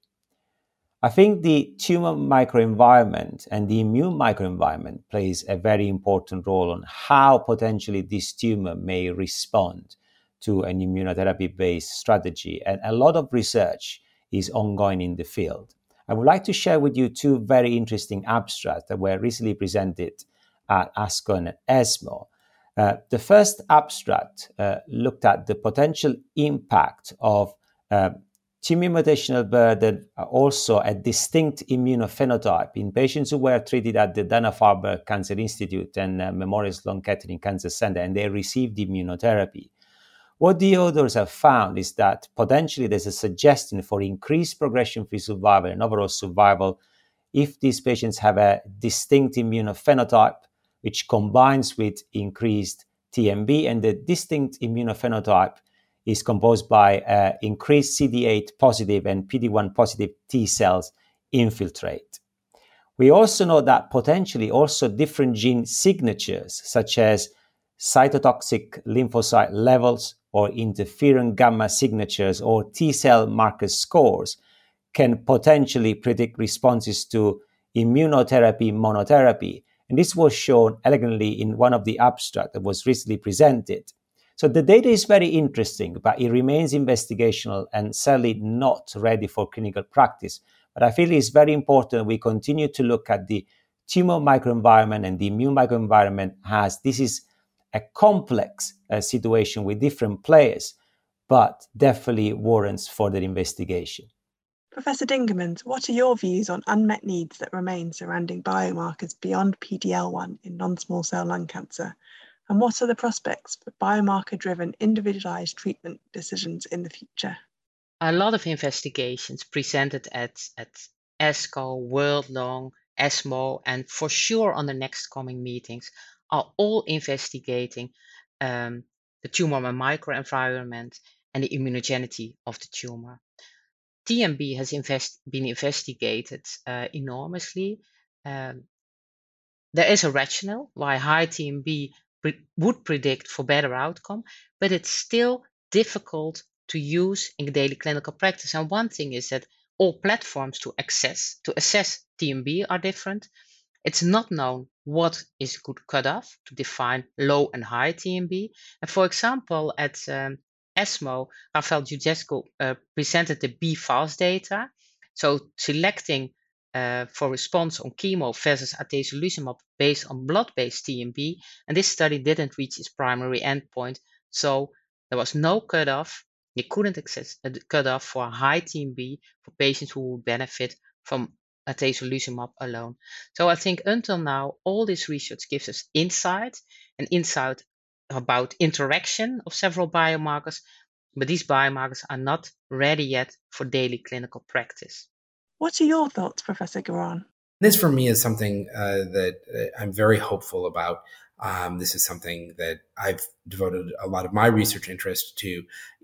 I think the tumor microenvironment and the immune microenvironment plays a very important role on how potentially this tumor may respond to an immunotherapy-based strategy. And a lot of research is ongoing in the field. I would like to share with you two very interesting abstracts that were recently presented at ASCO and ESMO. Uh, the first abstract uh, looked at the potential impact of uh, tumor mutational burden, also a distinct immunophenotype in patients who were treated at the Dana-Farber Cancer Institute and uh, Memorial Sloan Kettering Cancer Center, and they received immunotherapy. What the authors have found is that potentially there's a suggestion for increased progression-free survival and overall survival if these patients have a distinct immunophenotype, which combines with increased T M B, and the distinct immunophenotype is composed by uh, increased C D eight positive and P D one positive T cells infiltrate. We also know that potentially also different gene signatures, such as cytotoxic lymphocyte levels or interferon gamma signatures or T cell marker scores, can potentially predict responses to immunotherapy monotherapy. And this was shown elegantly in one of the abstracts that was recently presented. So the data is very interesting, but it remains investigational and sadly not ready for clinical practice. But I feel it's very important we continue to look at the tumor microenvironment and the immune microenvironment, as this is a complex uh, situation with different players, but definitely warrants further investigation. Professor Dingemans, what are your views on unmet needs that remain surrounding biomarkers beyond P D L one in non-small cell lung cancer? And what are the prospects for biomarker-driven individualized treatment decisions in the future? A lot of investigations presented at, at ASCO, World Lung, ESMO, and for sure on the next coming meetings are all investigating um, the tumor microenvironment and the immunogenicity of the tumor. T M B has invest, been investigated uh, enormously. Um, there is a rationale why high T M B pre- would predict for better outcome, but it's still difficult to use in daily clinical practice. And one thing is that all platforms to access to assess T M B are different. It's not known what is good cutoff to define low and high T M B. And for example, at um, ESMO, Rafael Giugesco uh, presented the B FAST data. So selecting uh, for response on chemo versus atezolizumab based on blood-based T M B. And this study didn't reach its primary endpoint. So there was no cutoff. You couldn't access a cutoff for a high T M B for patients who would benefit from atezolizumab alone. So I think until now, all this research gives us insight and insight about interaction of several biomarkers, but these biomarkers are not ready yet for daily clinical practice. What are your thoughts, Professor Garan? This for me is something uh, that uh, I'm very hopeful about. Um, this is something that I've devoted a lot of my research interest to,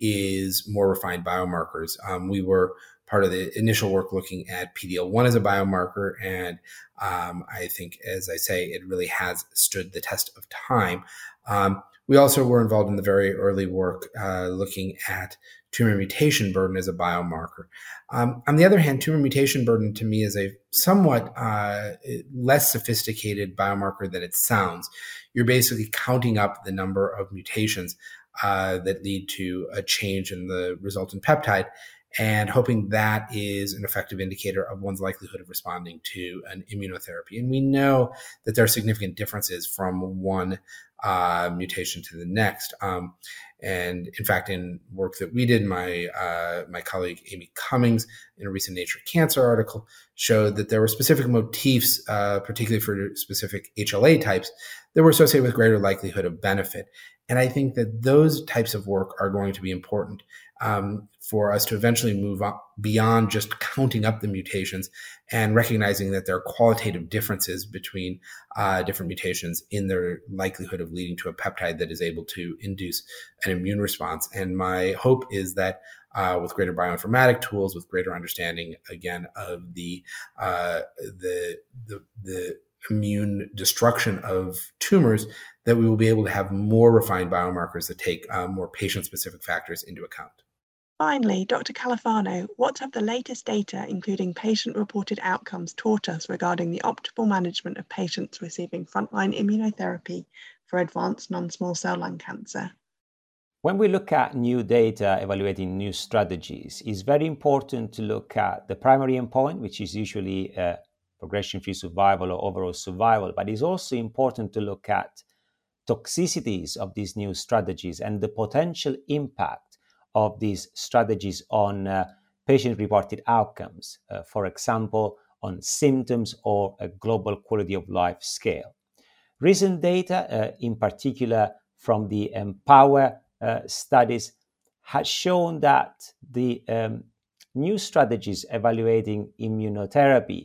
is more refined biomarkers. Um, we were part of the initial work looking at P D L one as a biomarker, and um, I think, as I say, it really has stood the test of time. Um, we also were involved in the very early work uh, looking at tumor mutation burden as a biomarker. Um, on the other hand, tumor mutation burden to me is a somewhat uh, less sophisticated biomarker than it sounds. You're basically counting up the number of mutations uh, that lead to a change in the resultant peptide and hoping that is an effective indicator of one's likelihood of responding to an immunotherapy. And we know that there are significant differences from one uh, mutation to the next. Um, and in fact, in work that we did, my uh, my colleague Amy Cummings, in a recent Nature Cancer article, showed that there were specific motifs, uh, particularly for specific H L A types, that were associated with greater likelihood of benefit. And I think that those types of work are going to be important um, for us to eventually move up beyond just counting up the mutations and recognizing that there are qualitative differences between uh, different mutations in their likelihood of leading to a peptide that is able to induce an immune response. And my hope is that uh, with greater bioinformatic tools, with greater understanding, again, of the uh, the the, the immune destruction of tumors, that we will be able to have more refined biomarkers that take uh, more patient-specific factors into account. Finally, Doctor Califano, what have the latest data, including patient-reported outcomes, taught us regarding the optimal management of patients receiving frontline immunotherapy for advanced non-small cell lung cancer? When we look at new data evaluating new strategies, it's very important to look at the primary endpoint, which is usually uh, progression-free survival or overall survival, but it's also important to look at toxicities of these new strategies and the potential impact of these strategies on uh, patient-reported outcomes, uh, for example, on symptoms or a global quality of life scale. Recent data, uh, in particular from the EMPOWER uh, studies, has shown that the um, new strategies evaluating immunotherapy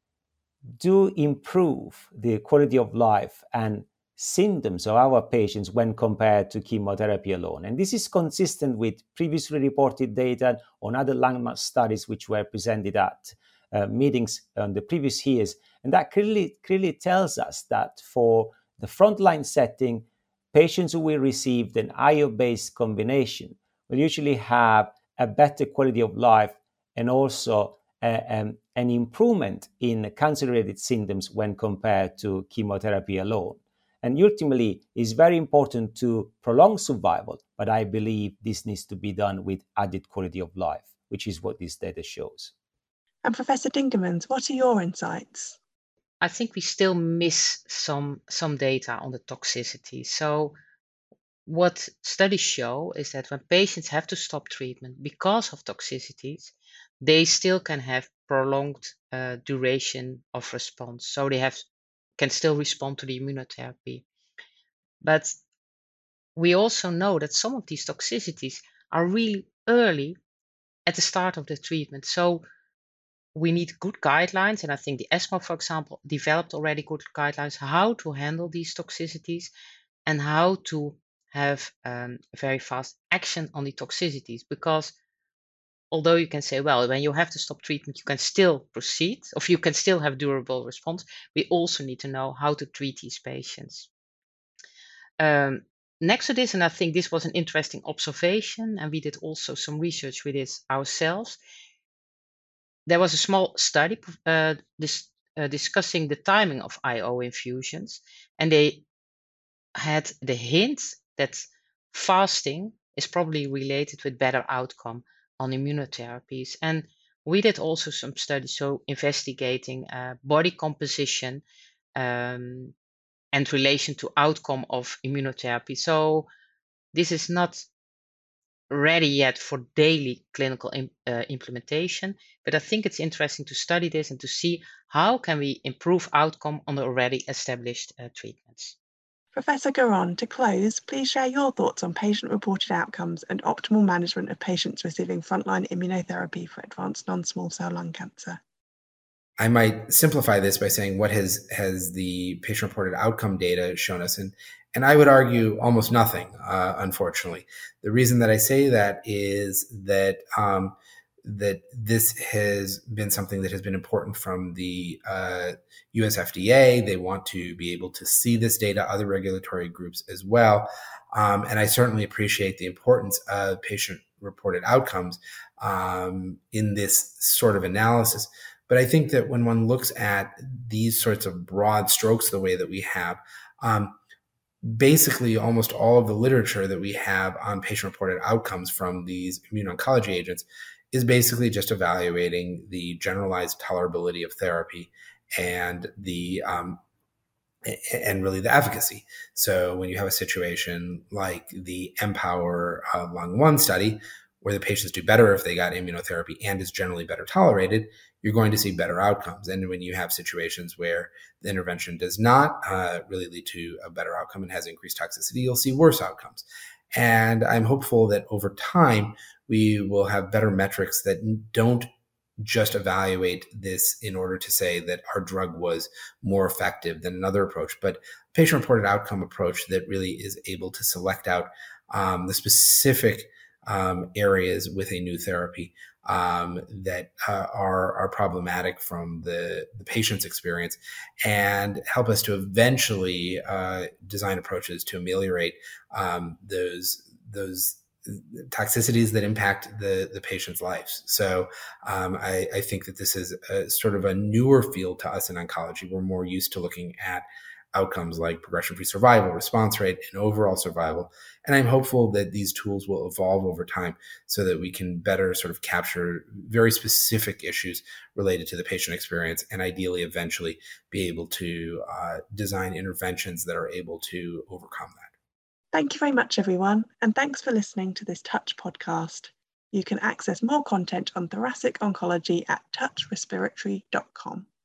do improve the quality of life and symptoms of our patients when compared to chemotherapy alone. And this is consistent with previously reported data on other landmark studies which were presented at uh, meetings on the previous years. And that clearly, clearly tells us that for the frontline setting, patients who will receive an I O-based combination will usually have a better quality of life and also uh, um, an improvement in cancer-related symptoms when compared to chemotherapy alone. And ultimately, it's very important to prolong survival, but I believe this needs to be done with added quality of life, which is what this data shows. And Professor Dingemans, what are your insights? I think we still miss some some data on the toxicity. So what studies show is that when patients have to stop treatment because of toxicities, they still can have prolonged uh, duration of response. So they have can still respond to the immunotherapy. But we also know that some of these toxicities are really early at the start of the treatment. So we need good guidelines, and I think the ESMO, for example, developed already good guidelines how to handle these toxicities and how to have um, very fast action on the toxicities. Because although you can say, well, when you have to stop treatment, you can still proceed, or you can still have durable response, we also need to know how to treat these patients. Um, next to this, and I think this was an interesting observation, and we did also some research with this ourselves, there was a small study uh, dis uh, discussing the timing of I O infusions, and they had the hint that fasting is probably related with better outcome on immunotherapies. And we did also some studies, so investigating uh, body composition um, and relation to outcome of immunotherapy. So this is not ready yet for daily clinical im uh, implementation, but I think it's interesting to study this and to see how can we improve outcome on the already established uh, treatments. Professor Garon, to close, please share your thoughts on patient-reported outcomes and optimal management of patients receiving frontline immunotherapy for advanced non-small cell lung cancer. I might simplify this by saying what has has the patient-reported outcome data shown us, and and I would argue almost nothing, uh, unfortunately. The reason that I say that is that um, that this has been something that has been important from the uh, U S F D A. They want to be able to see this data, other regulatory groups as well, um, and I certainly appreciate the importance of patient-reported outcomes um, in this sort of analysis. But I think that when one looks at these sorts of broad strokes the way that we have, um, basically almost all of the literature that we have on patient-reported outcomes from these immuno-oncology agents is basically just evaluating the generalized tolerability of therapy and the um, and really the efficacy. So when you have a situation like the Empower uh, Lung one study, where the patients do better if they got immunotherapy and is generally better tolerated, you're going to see better outcomes. And when you have situations where the intervention does not uh, really lead to a better outcome and has increased toxicity, you'll see worse outcomes. And I'm hopeful that over time, we will have better metrics that don't just evaluate this in order to say that our drug was more effective than another approach, but patient-reported outcome approach that really is able to select out um, the specific um, areas with a new therapy um, that uh, are, are problematic from the, the patient's experience and help us to eventually uh, design approaches to ameliorate um, those, those toxicities that impact the, the patient's lives. So um, I, I think that this is a, sort of a newer field to us in oncology. We're more used to looking at outcomes like progression-free survival, response rate, and overall survival. And I'm hopeful that these tools will evolve over time so that we can better sort of capture very specific issues related to the patient experience and ideally eventually be able to uh, design interventions that are able to overcome that. Thank you very much, everyone, and thanks for listening to this Touch podcast. You can access more content on thoracic oncology at touch respiratory dot com.